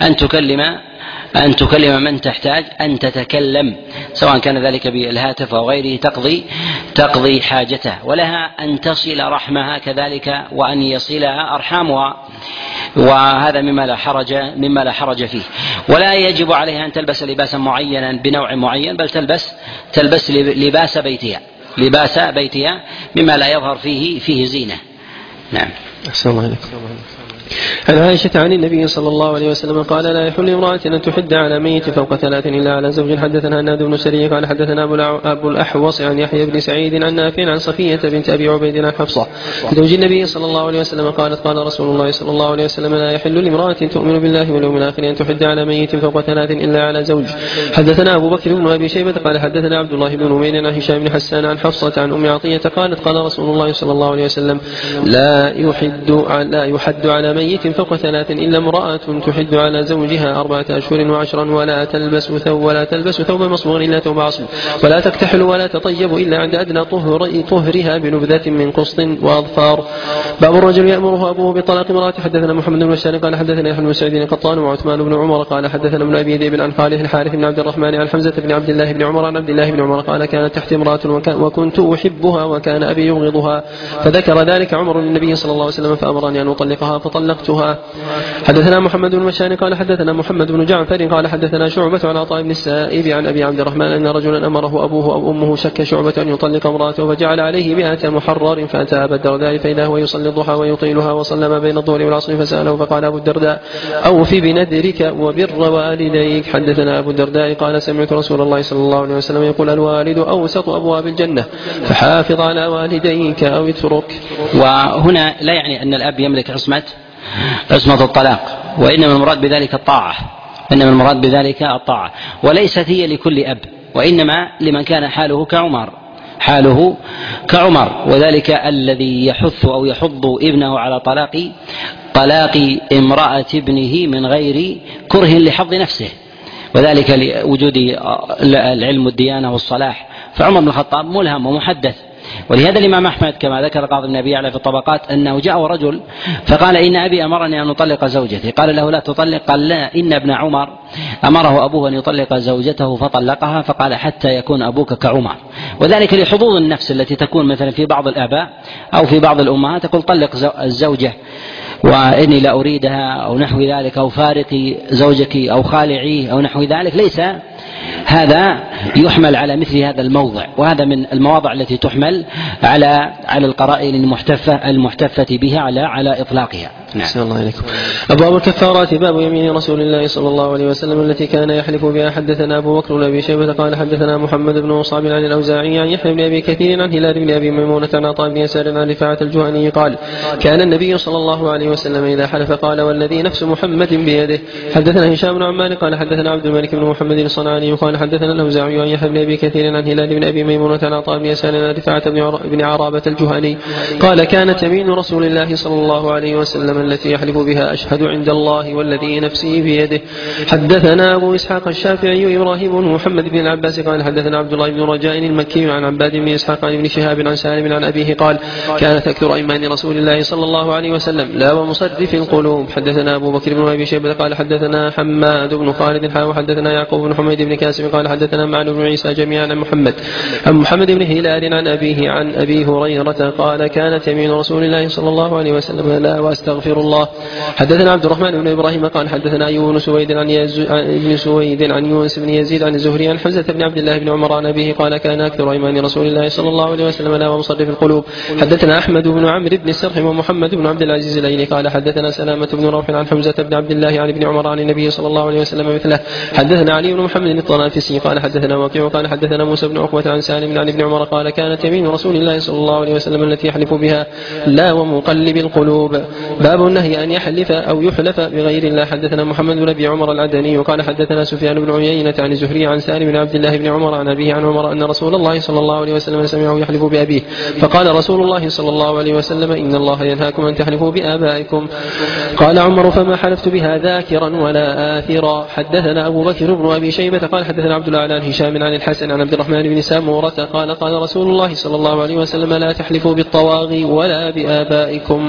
أن تكلم من تحتاج أن تتكلم، سواء كان ذلك بالهاتف أو غيره تقضي حاجتها. ولها أن تصل رحمها كذلك وأن يصلها أرحامها، وهذا مما لا حرج فيه. ولا يجب عليها أن تلبس لباسا معينا بنوع معين، بل تلبس لباس بيتها مما لا يظهر فيه زينة. نعم. أحسن الله عليك. عن عائشة عن النبي صلى الله عليه وسلم قال لا يحل امرأة أن تحد على ميت فوق 3 إلا على زوج. حدثنا هناد بن سري قال حدثنا أبو الأحوص عن يحيى بن سعيد عن نافع عن صفية بنت أبي عبيد عن حفصة زوج النبي صلى الله عليه وسلم قالت قال رسول الله صلى الله عليه وسلم لا يحل لامرأة تؤمن بالله واليوم الآخر أن تحد على ميت فوق 3 إلا على زوج. حدثنا أبو بكر بن أبي شيبة قال حدثنا عبد الله بن نمير عن هشام بن حسان عن حفصة عن أم عطية قالت قال رسول الله صلى الله عليه وسلم لا يحد على ميت فوق 3 إلا امرأة تحد على زوجها 4 أشهر وعشرا ولا تلبس ثوب مصبوغ إلا ثوب عصب ولا تكتحل ولا تطيب إلا عند أدنى طهرها بنبذة من قسط وأظفار. باب الرجل يأمره أبوه بطلاق امرأته. حدثنا محمد بن بشار قال حدثنا يحيى بن سعيد القطان وعثمان بن عمر قال حدثنا ابن أبي ذئب عن خالد الحارث بن عبد الرحمن عن حمزة بن عبد الله بن عمر عن عبد الله بن عمر قال كانت تحت امرأة وكنت أحبها وكان أبي يبغضها فذكر ذلك عمر للنبي صلى الله عليه وسلم فأمرني أن أطلقها فطلقتها. حدثنا محمد بن مشان قال حدثنا محمد بن جعفر قال حدثنا شعبة عن عطاء بن السائب عن أبي عبد الرحمن أن رجلا أمره أبوه أو أمه شك شعبة أن يطلق امرأته فجعل عليه 100 محرر فأتى أبا الدرداء فإذا هو يصلي الضحى ويطيلها وصلى ما بين الظهر والعصر فسأله فقال أبو الدرداء أوف بنذرك وبر والديك. حدثنا أبو الدرداء قال سمعت رسول الله صلى الله عليه وسلم يقول الوالد أوسط أبواب الجنة فحافظ على والديك أو اترك. وهنا لا يعني أن الأب يملك عصمة الطلاق، وإنما المراد بذلك الطاعة وليست هي لكل أب، وإنما لمن كان حاله كعمر وذلك الذي يحث أو يحض ابنه على طلاق امرأة ابنه من غير كره لحظ نفسه، وذلك لوجود العلم والديانة والصلاح. فعمر بن الخطاب ملهم ومحدث. ولهذا الإمام أحمد كما ذكر قاضي بن أبي يعلى في الطبقات أنه جاء رجل فقال إن أبي أمرني أن أطلق زوجتي، قال له لا تطلق، قال لا إن ابن عمر أمره أبوه أن يطلق زوجته فطلقها، فقال حتى يكون أبوك كعمر. وذلك لحظوظ النفس التي تكون مثلا في بعض الآباء أو في بعض الأمهات تقول طلق الزوجة وإني لا أريدها أو نحو ذلك، أو فارقي زوجك أو خالعيه أو نحو ذلك. ليس هذا يحمل على مثل هذا الموضع، وهذا من المواضع التي تحمل على القرائن المحتفة بها على إطلاقها. نعم. الله عليكم. أبواب الكفارات. باب يمين رسول الله صلى الله عليه وسلم التي كان يحلف بها. حدثنا أبو بكر بن أبي شيبة قال حدثنا محمد بن مصعب عن الأوزاعي عن يحيى بن أبي كثير عن هلال بن أبي ميمونة عن عطاء بن يسار عن رفاعة الجهني قال كان النبي صلى الله عليه وسلم إذا حلف قال والذي نفس محمد بيده. حدثنا هشام بن عمار قال حدثنا عبد الملك بن محمد الصنعاني قال حدثنا الأوزاعي عن يحيى بن أبي كثير عن هلال بن أبي ميمونة عن عطاء بن يسار عن رفاعة بن عرابة الجهني قال كانت يمين رسول الله صلى الله عليه وسلم التي يحلف بها أشهد عند الله والذي نفسي بيده. حدثنا أبو إسحاق الشافعي إبراهيم بن محمد بن العباس قال حدثنا عبد الله بن رجاء المكي عن عباد بن إسحاق عن ابن شهاب عن سالم عن أبيه قال كانت أكثر أيمان رسول الله صلى الله عليه وسلم لا ومصرف القلوب. حدثنا أبو بكر بن أبي شيبة قال حدثنا حماد بن خالد وحدثنا يعقوب بن حميد بن كاسم قال حدثنا معن بن عيسى جميعا عن محمد بن هلال عن أبيه عن أبي هريرة قال كانت يمين رسول الله صلى الله عليه وسلم لا واستغفر الله. حدثنا عبد الرحمن بن إبراهيم قال حدثنا أيوب سويد عن ابن سويد عن يونس بن يزيد عن الزهري عن حمزة بن عبد الله بن عمر عن أبيه قال كان أكثر أيمان رسول الله صلى الله عليه وسلم لا ومصرف القلوب. حدثنا أحمد بن عمرو بن السرح ومحمد بن عبد العزيز الأيلي قال حدثنا سلامة بن روح عن حمزة بن عبد الله عن ابن عمر عن النبي صلى الله عليه وسلم مثله. حدثنا علي بن محمد الطنافسي قال حدثنا وكيع قال حدثنا موسى بن عقبة عن سالم عن ابن عمر قال كانت يمين رسول الله صلى الله عليه وسلم التي يحلف بها لا ومقلب القلوب. باب النهي أن يحلف أو يحلف بغير الله. حدثنا محمد بن أبي عمر العدني وقال حدثنا سفيان بن عيينة عن الزهري عن سالم بن عبد الله بن عمر عن أبيه عن عمر أن رسول الله صلى الله عليه وسلم سمعه يحلف بأبيه فقال رسول الله صلى الله عليه وسلم إن الله ينهاكم أن تحلفوا بآبائكم. قال عمر فما حلفت بها ذاكرا ولا آثرا. حدثنا أبو بكر بن أبي شيبة قال حدثنا عبد الله عن هشام عن الحسن عن عبد الرحمن بن سامورة قال قال رسول الله صلى الله عليه وسلم لا تحلفوا بالطواغي ولا بآبائكم.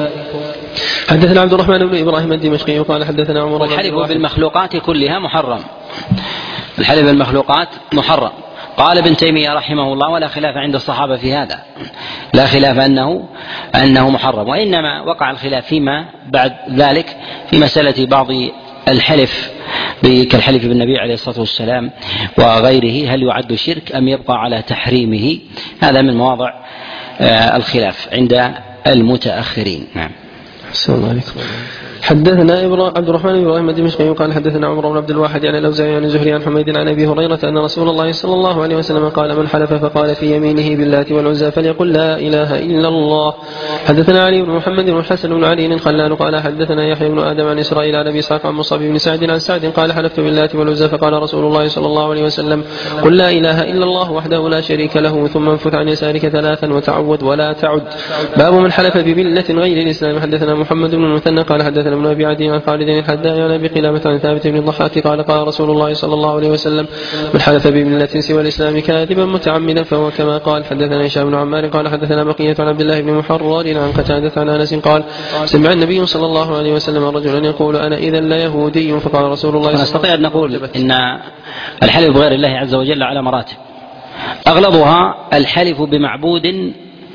حدثنا عبد الرحمن بن إبراهيم الدمشقي قال حدثنا عمر. الحلف بالمخلوقات كلها محرم. الحلف بالمخلوقات محرم. قال ابن تيمية رحمه الله ولا خلاف عند الصحابة في هذا، لا خلاف أنه محرم، وإنما وقع الخلاف فيما بعد ذلك في مسألة بعض الحلف كالحلف بالنبي عليه الصلاة والسلام وغيره هل يعد شرك أم يبقى على تحريمه. هذا من مواضع الخلاف عند المتأخرين. نعم. السلام عليكم. حدثنا عبد الرحمن بن ابراهيم الدمشقي قال حدثنا عمر بن عبد الواحد عن الاوزاعي عن الزهري عن حميد عن ابي هريره ان رسول الله صلى الله عليه وسلم قال من حلف فقال في يمينه باللات والعزى فليقل لا اله الا الله. حدثنا علي بن محمد والحسن بن علي الخلال قال حدثنا يحيى بن ادم عن اسرائيل عن ابي اسحاق عن مصعب بن سعد عن سعد قال حلفت باللات والعزى فقال رسول الله صلى الله عليه وسلم قل لا اله الا الله وحده لا شريك له ثم انفث عن يسارك ثلاثا وتعود ولا تعد. باب من حلف بمله غير الاسلام. حدثنا محمد بن المثنى قال حدثنا ابن ابي عدي عن خالد الحداء عن ابي قلابة عن ثابت بن الضحاك قال قال رسول الله صلى الله عليه وسلم من حلف بملة سوى الاسلام كاذبا متعمدا فهو كما قال. حدثنا هشام بن عمار قال حدثنا بقية عن عبد الله بن محرر عن قتادة عن انس قال سمع النبي صلى الله عليه وسلم رجلا يقول انا اذا ليهودي فقال رسول الله نستطيع ان نقول ان الحلف بغير الله عز وجل على مراتب، اغلظها الحلف بمعبود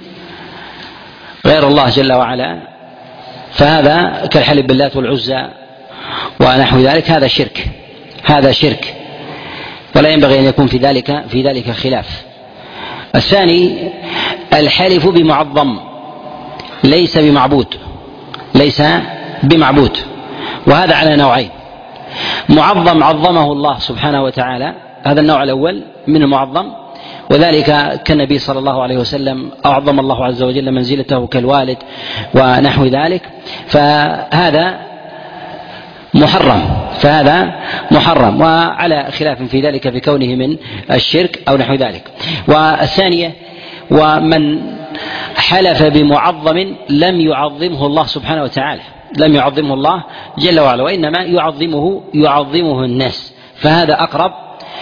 غير الله جل وعلا، فهذا كالحلف باللات والعزى ونحو ذلك، هذا شرك ولا ينبغي أن يكون في ذلك خلاف. الثاني الحلف بمعظم ليس بمعبود، وهذا على نوعين: معظم عظمه الله سبحانه وتعالى، هذا النوع الأول من المعظم، وذلك كالنبي صلى الله عليه وسلم أعظم الله عز وجل منزلته كالوالد ونحو ذلك، فهذا محرم وعلى خلاف في ذلك في كونه من الشرك أو نحو ذلك. والثانية ومن حلف بمعظم لم يعظمه الله سبحانه وتعالى، لم يعظمه الله جل وعلا، وإنما يعظمه الناس، فهذا أقرب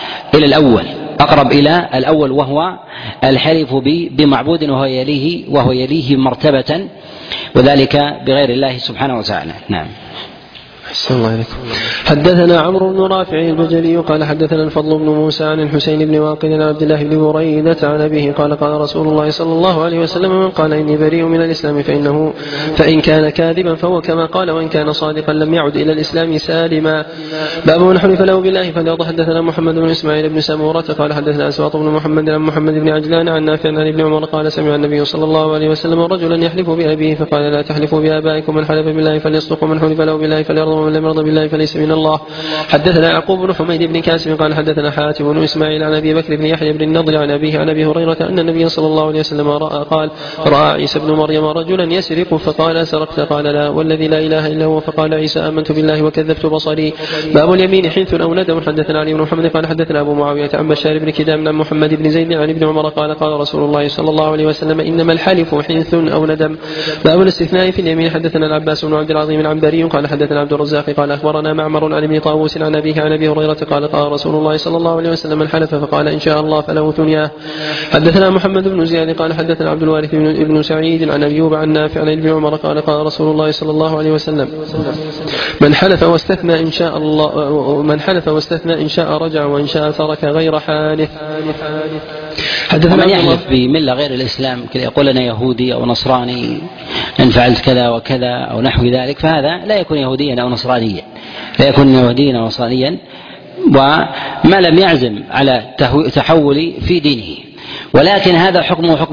إلى الأول وهو الحلف بمعبود وهو يليه مرتبة، وذلك بغير الله سبحانه وتعالى. نعم. الله عليكم. حدثنا عمرو بن رافع البجلي قال حدثنا الفضل بن موسى عن الحسين بن واقد عن عبد الله بن بريدة عن أبيه قال قال رسول الله صلى الله عليه وسلم من قال إني بريء من الإسلام فإن كان كاذبا فهو كما قال، وإن كان صادقا لم يعد إلى الإسلام سالما. باب من حلف له بالله فليرضى. حدثنا محمد بن إسماعيل بن سمورة قال حدثنا أسواط بن محمد عن محمد بن عجلان عن نافع عن ابن عمر قال سمع النبي صلى الله عليه وسلم رجلا يحلف بأبيه فقال لا تحلفوا بآبائكم، من حلف بالله فليصدق ومن حلف له بالله فليرضى ومن لم يرضى بالله فليس من الله. حدثنا يعقوب بن حميد بن كاسم قال حدثنا حاتم بن إسماعيل عن أبي بكر بن يحيى بن النضر عن أبيه عن أبي هريرة أن النبي صلى الله عليه وسلم رأى عيسى بن مريم رجلا يسرق فقال سرقت؟ قال لا والذي لا إله إلا هو. فقال عيسى آمنت بالله وكذبت بصري. باب اليمين حنث أو ندم. حدثنا علي بن محمد قال حدثنا أبو معاوية عن بشار بن كدام عن محمد بن زيد عن ابن عمر قال قال رسول الله صلى الله عليه وسلم إنما الحلف حنث أو ندم. باب الاستثناء في اليمين. حدثنا العباس بن عبد العظيم العنبري قال حدثنا عبد الرزاق قال أخبرنا معمر عن ابن طاووس عن أبيه عن أبي هريرة قال قال رسول الله صلى الله عليه وسلم من حلف فقال إن شاء الله فله ثنياه. حدثنا محمد بن زياد قال حدثنا عبد الوارث بن سعيد عن أيوب عن نافع عن ابن عمر قال قال رسول الله صلى الله عليه وسلم من حلف واستثنى إن شاء الله من حلف واستثنى إن شاء رجع وإن شاء ترك غير حانث. حدثنا من يحلف بملة غير الإسلام يقول أنا يهودي أو نصراني إن فعلت كذا وكذا أو نحو ذلك فهذا لا يكون يهوديا أو نصرانيا وما لم يعزم على تحول في دينه، ولكن هذا حكمه حكم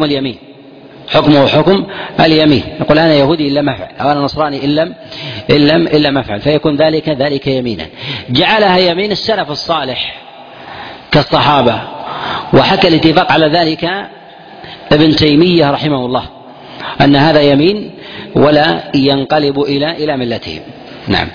اليمين يقول أنا يهودي إلا ما أفعل أو أنا نصراني إلا ما أفعل فيكون ذلك يمينا. جعلها يمين السلف الصالح كالصحابة، وحكى الاتفاق على ذلك ابن تيمية رحمه الله أن هذا يمين ولا ينقلب إلى ملتهم. نعم.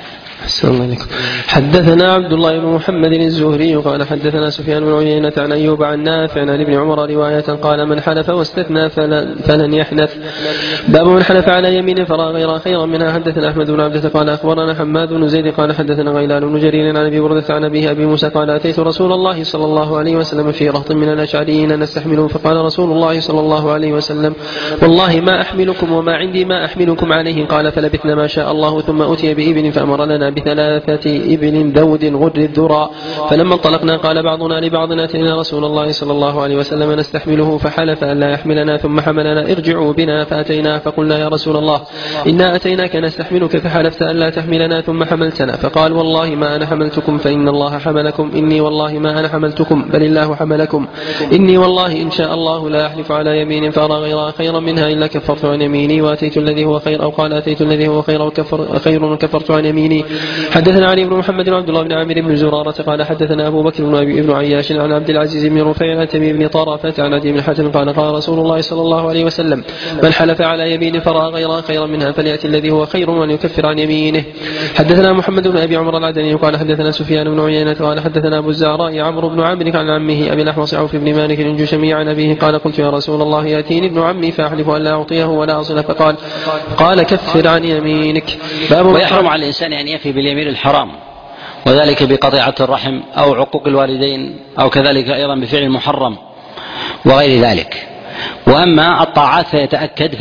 حدثنا عبد الله بن محمد الزهري قال حدثنا سفيان بن عيينة عن أيوب عن نافع عن ابن عمر رواية قال من حلف واستثنى فلن يحنث. باب من حلف على يمين فرأى غير خيرا منها. حدثنا أحمد بن عبدة قال أخبرنا حماد بن زيد قال حدثنا غيلان بن جرير عن أبي بردة عن أبيه أبي موسى قال أتيت رسول الله صلى الله عليه وسلم في رهط من الأشعريين نستحمله فقال رسول الله صلى الله عليه وسلم والله ما أحملكم وما عندي ما أحملكم عليه. قال فلبثنا ما شاء الله ثم أتي بإبل فأمر لنا بثلاثة إبل ذود غر الذرى فلما انطلقنا قال بعضنا لبعض أتينا رسول الله صلى الله عليه وسلم نستحمله فحلف أن لا يحملنا ثم حملنا ارجعوا بنا فأتينا فقلنا يا رسول الله إنا أتيناك نستحملك فحلفت أن لا تحملنا ثم حملتنا فقال والله ما أنا حملتكم فإن الله حملكم إني والله ما أنا حملتكم بل الله حملكم إني والله إن شاء الله لا أحلف على يمين فأرى غيرها خيرا منها إلا كفرت عن يميني وأتيت الذي هو خير أو قال أتيت الذي هو خير وكفرت عن يميني. حدثنا علي بن محمد وعبد الله بن عامر بن زرارة قال حدثنا أبو بكر بن عياش عن عبد العزيز بن رفيع عن تميم بن طرفة عن عدي بن حاتم قال قال رسول الله صلى الله عليه وسلم من حلف على يمين فرأى غيرها خيرا منها فليأتي الذي هو خير وليكفر عن يمينه. حدثنا محمد بن أبي عمر العدني قال حدثنا سفيان بن عيينة قال حدثنا أبو الزهراء عمرو بن عمرو عن عمه أبي الأحوص عوف بن مالك الجشمي عن أبيه قال قلت يا رسول الله يأتيني ابن عمي فأحلف أن لا أعطيه ولا أصله قال كفر عن يمينك. ويحرم على الإنسان أن يفي باليمين الحرام وذلك بقطيعة الرحم أو عقوق الوالدين أو كذلك أيضا بفعل المحرم وغير ذلك. وأما الطاعات فيتأكد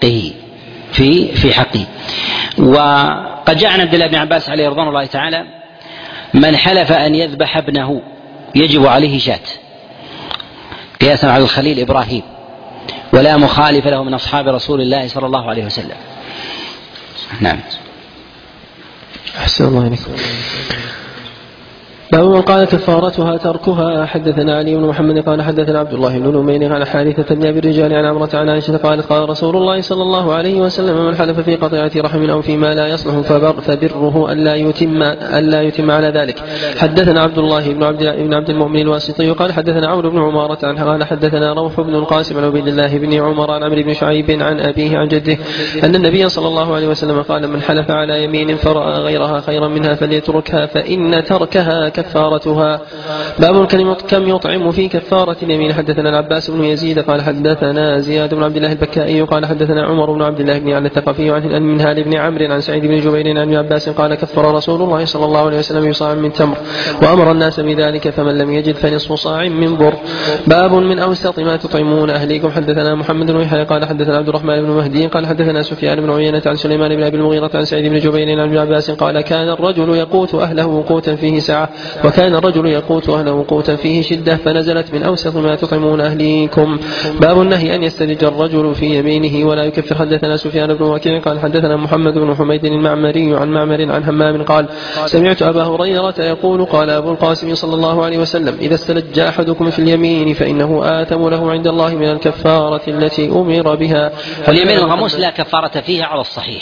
في حقه وقد جاء عن عبد الله بن عباس عليه رضوان الله تعالى من حلف أن يذبح ابنه يجب عليه شاة قياسا على الخليل إبراهيم ولا مخالف له من أصحاب رسول الله صلى الله عليه وسلم. نعم. أحسن الله عليكم. باب من قال كفارتها تركها. حدثنا علي بن محمد قال حدثنا عبد الله بن نمير عن حارثة بن أبي الرجال عن عمرة عن عائشة قالت قال رسول الله صلى الله عليه وسلم من حلف في قطيعة رحم أو فيما لا يصلح فبره ألا يتم على ذلك. حدثنا عبد الله بن عبد المؤمن الواسطي قال حدثنا عمرو بن عمارة قال حدثنا روح بن القاسم عن عبيد الله بن عمر عن عمرو بن شعيب عن أبيه عن جده أن النبي صلى الله عليه وسلم قال من حلف على يمين فرأى غيرها خيرا منها فليتركها فإن تركها كفارتها. باب كم يطعم في كفارة اليمين. حدثنا العباس بن يزيد قال حدثنا زياد بن عبد الله البكائي قال حدثنا عمر بن عبد الله بن علي الثقفي عن منهال بن عمرو عن سعيد بن جبير عن ابن عباس قال كفر رسول الله صلى الله عليه وسلم بصاع من تمر وأمر الناس بذلك فمن لم يجد فنصف صاع من بر. باب من أوسط ما تطعمون أهليكم. حدثنا محمد بن يحيى قال حدثنا عبد الرحمن بن مهدي قال حدثنا سفيان بن عيينة عن سليمان بن أبي المغيرة عن سعيد بن جبير عن ابن عباس قال كان الرجل يقوت أهله وقوتا فيه سعة وكان الرجل يقوت أهله وقوتا فيه شدة فنزلت من أوسط ما تطعمون أهليكم. باب النهي أن يستلج الرجل في يمينه ولا يكفر. حدثنا سفيان بن وكيع قال حدثنا محمد بن حميد المعمري عن معمر عن همام قال سمعت أبا هريرة يقول قال أبو القاسم صلى الله عليه وسلم إذا استلج أحدكم في اليمين فإنه آثم له عند الله من الكفارة التي أمر بها. واليمين الغموس لا كفارة فيها على الصحيح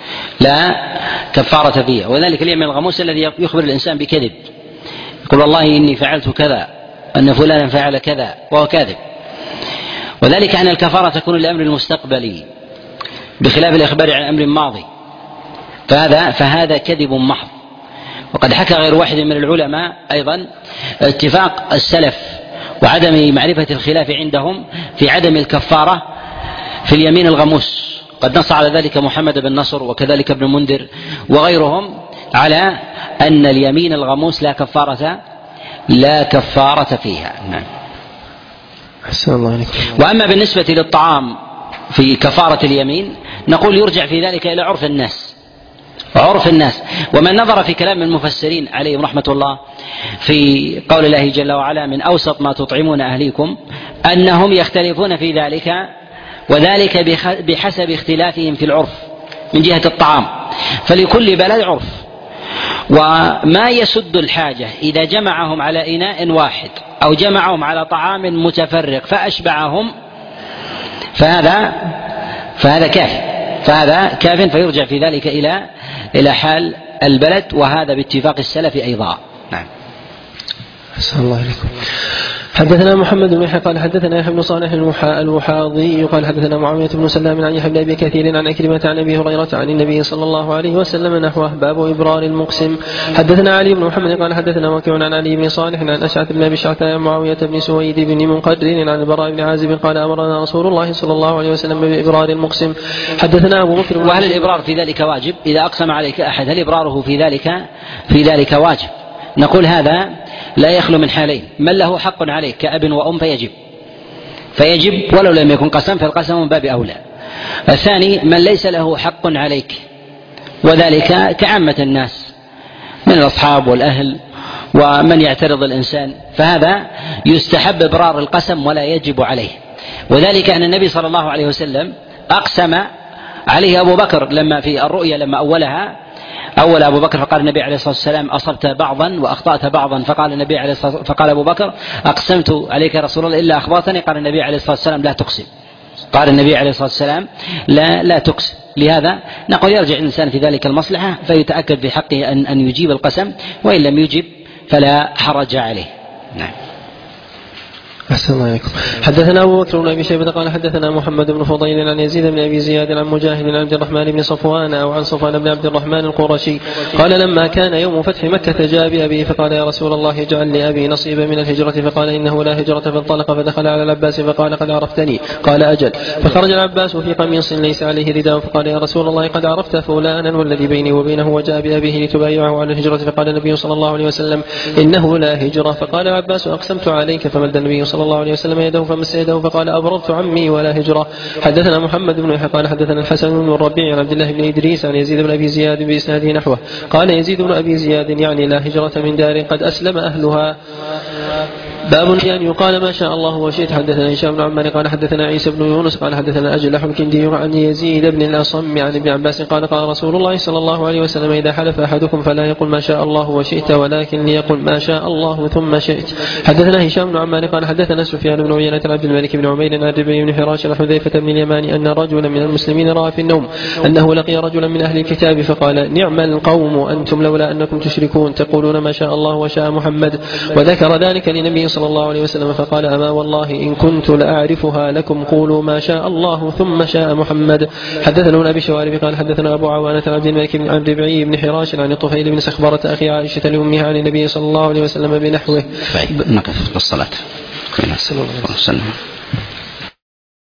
لا كفارة فيها. وذلك اليمين الغموس الذي يخبر الإنسان بكذب، يقول والله إني فعلت كذا، أن فلانا فعل كذا، وهو كاذب. وذلك أن الكفارة تكون للأمر المستقبلي بخلاف الإخبار عن أمر ماضي، فهذا كذب محض. وقد حكى غير واحد من العلماء أيضا اتفاق السلف وعدم معرفة الخلاف عندهم في عدم الكفارة في اليمين الغموس. قد نص على ذلك محمد بن نصر وكذلك ابن منذر وغيرهم على أن اليمين الغموس لا كفارة فيها. نعم. أحسن الله عليكم. وأما بالنسبة للطعام في كفارة اليمين نقول يرجع في ذلك إلى عرف الناس. ومن نظر في كلام المفسرين عليهم رحمة الله في قول الله جل وعلا من أوسط ما تطعمون أهليكم، أنهم يختلفون في ذلك، وذلك بحسب اختلافهم في العرف من جهة الطعام، فلكل بلد عرف. وما يسد الحاجة إذا جمعهم على إناء واحد أو جمعهم على طعام متفرق فأشبعهم فهذا كاف، فيرجع في ذلك إلى حال البلد، وهذا باتفاق السلف أيضا. نعم. أحسن الله عليكم. حدثنا محمد بن يحيى قال حدثنا يحيى بن صالح الوحاضي قال حدثنا معاوية بن سلام عن يحيى بن أبي كثير عن عكرمة عن أبي هريرة عن النبي صلى الله عليه وسلم نحوه. باب إبرار المقسم. حدثنا علي بن محمد قال حدثنا وكيع عن علي بن صالح عن أشعث بن أبي شعثاء عن معاوية بن سويد بن منقدر عن البراء بن عازب قال أمرنا رسول الله صلى الله عليه وسلم بإبرار المقسم. حدثنا أبو بكر. وهل الإبرار في ذلك واجب؟ إذا أقسم عليك أحد هل إبراره في ذلك واجب؟ نقول هذا لا يخلو من حالين: من له حق عليك كأب وأم فيجب ولو لم يكن قسم، فالقسم من باب أولى. الثاني من ليس له حق عليك، وذلك كعامة الناس من الأصحاب والأهل ومن يعترض الإنسان، فهذا يستحب إبرار القسم ولا يجب عليه. وذلك أن النبي صلى الله عليه وسلم أقسم عليه أبو بكر لما في الرؤيا لما أول أبو بكر، فقال النبي عليه الصلاة والسلام أصبت بعضا وأخطأت بعضا، فقال أبو بكر أقسمت عليك يا رسول الله إلا أخبرتني. قال النبي عليه الصلاة والسلام لا تقسم. لا تقسم. لهذا نقول يرجع الإنسان في ذلك المصلحة فيتأكد في حقه أن يجيب القسم، وإن لم يجب فلا حرج عليه. نعم. أحسن الله عليكم. حدثنا أبو بكر بن أبي شيبة قال حدثنا محمد بن فضيل عن يزيد بن أبي زياد عن مجاهد بن عبد الرحمن بن صفوان أو عن صفوان بن عبد الرحمن القرشي قال لما كان يوم فتح مكة جاء بأبيه فقال يا رسول الله اجعل لأبي نصيبا من الهجرة، فقال إنه لا هجرة، فانطلق فدخل على العباس فقال قد عرفتني؟ قال أجل. فخرج العباس في قميص ليس عليه رداء فقال يا رسول الله قد عرفت فلانا والذي بيني وبينه، وجاء بأبيه لتبايعه على الهجرة، فقال النبي صلى الله عليه وسلم إنه لا هجرة. فقال العباس أقسمت عليك، فمد النبي صلى الله عليه وسلم فمس يده فقال أبررت عمي ولا هجرة. حدثنا محمد بن يحيى قال حدثنا الحسن بن الربيع عن عبد الله بن إدريس عن يزيد بن أبي زياد بإسناده نحوه. قال يزيد بن أبي زياد يعني لا هجرة من دار قد أسلم أهلها. باب أن يقال ما شاء الله وشئت. حدثنا هشام بن عمار قال حدثنا عيسى بن يونس قال حدثنا أجلح الكندي عن يزيد بن الأصم عن ابن عباس قال قال رسول الله صلى الله عليه وسلم إذا حلف أحدكم فلا يقل ما شاء الله وشئت ولكن ليقل ما شاء الله ثم شئت. حدثنا هشام بن عمار قال حدثنا سفيان بن عيينة عن عبد الملك بن عمير عن ربيع بن حراش عن حذيفة بن اليمان أن رجلا من المسلمين رأى في النوم أنه لقي رجلا من أهل الكتاب فقال نعم القوم أنتم لولا أنكم تشركون تقولون ما شاء الله وشاء محمد، وذكر ذلك للنبي صلى الله عليه وسلم فقال أما والله إن كنت لأعرفها لكم قولوا ما شاء الله ثم شاء محمد. حدثنا ابن أبي شوارب قال حدثنا أبو عوانة عن عبد الملك بن ربيع بن حراش عن الطفيل بن سخبرة أخي عائشة لأمها عن النبي صلى الله عليه وسلم بنحوه. نقف بالصلاة.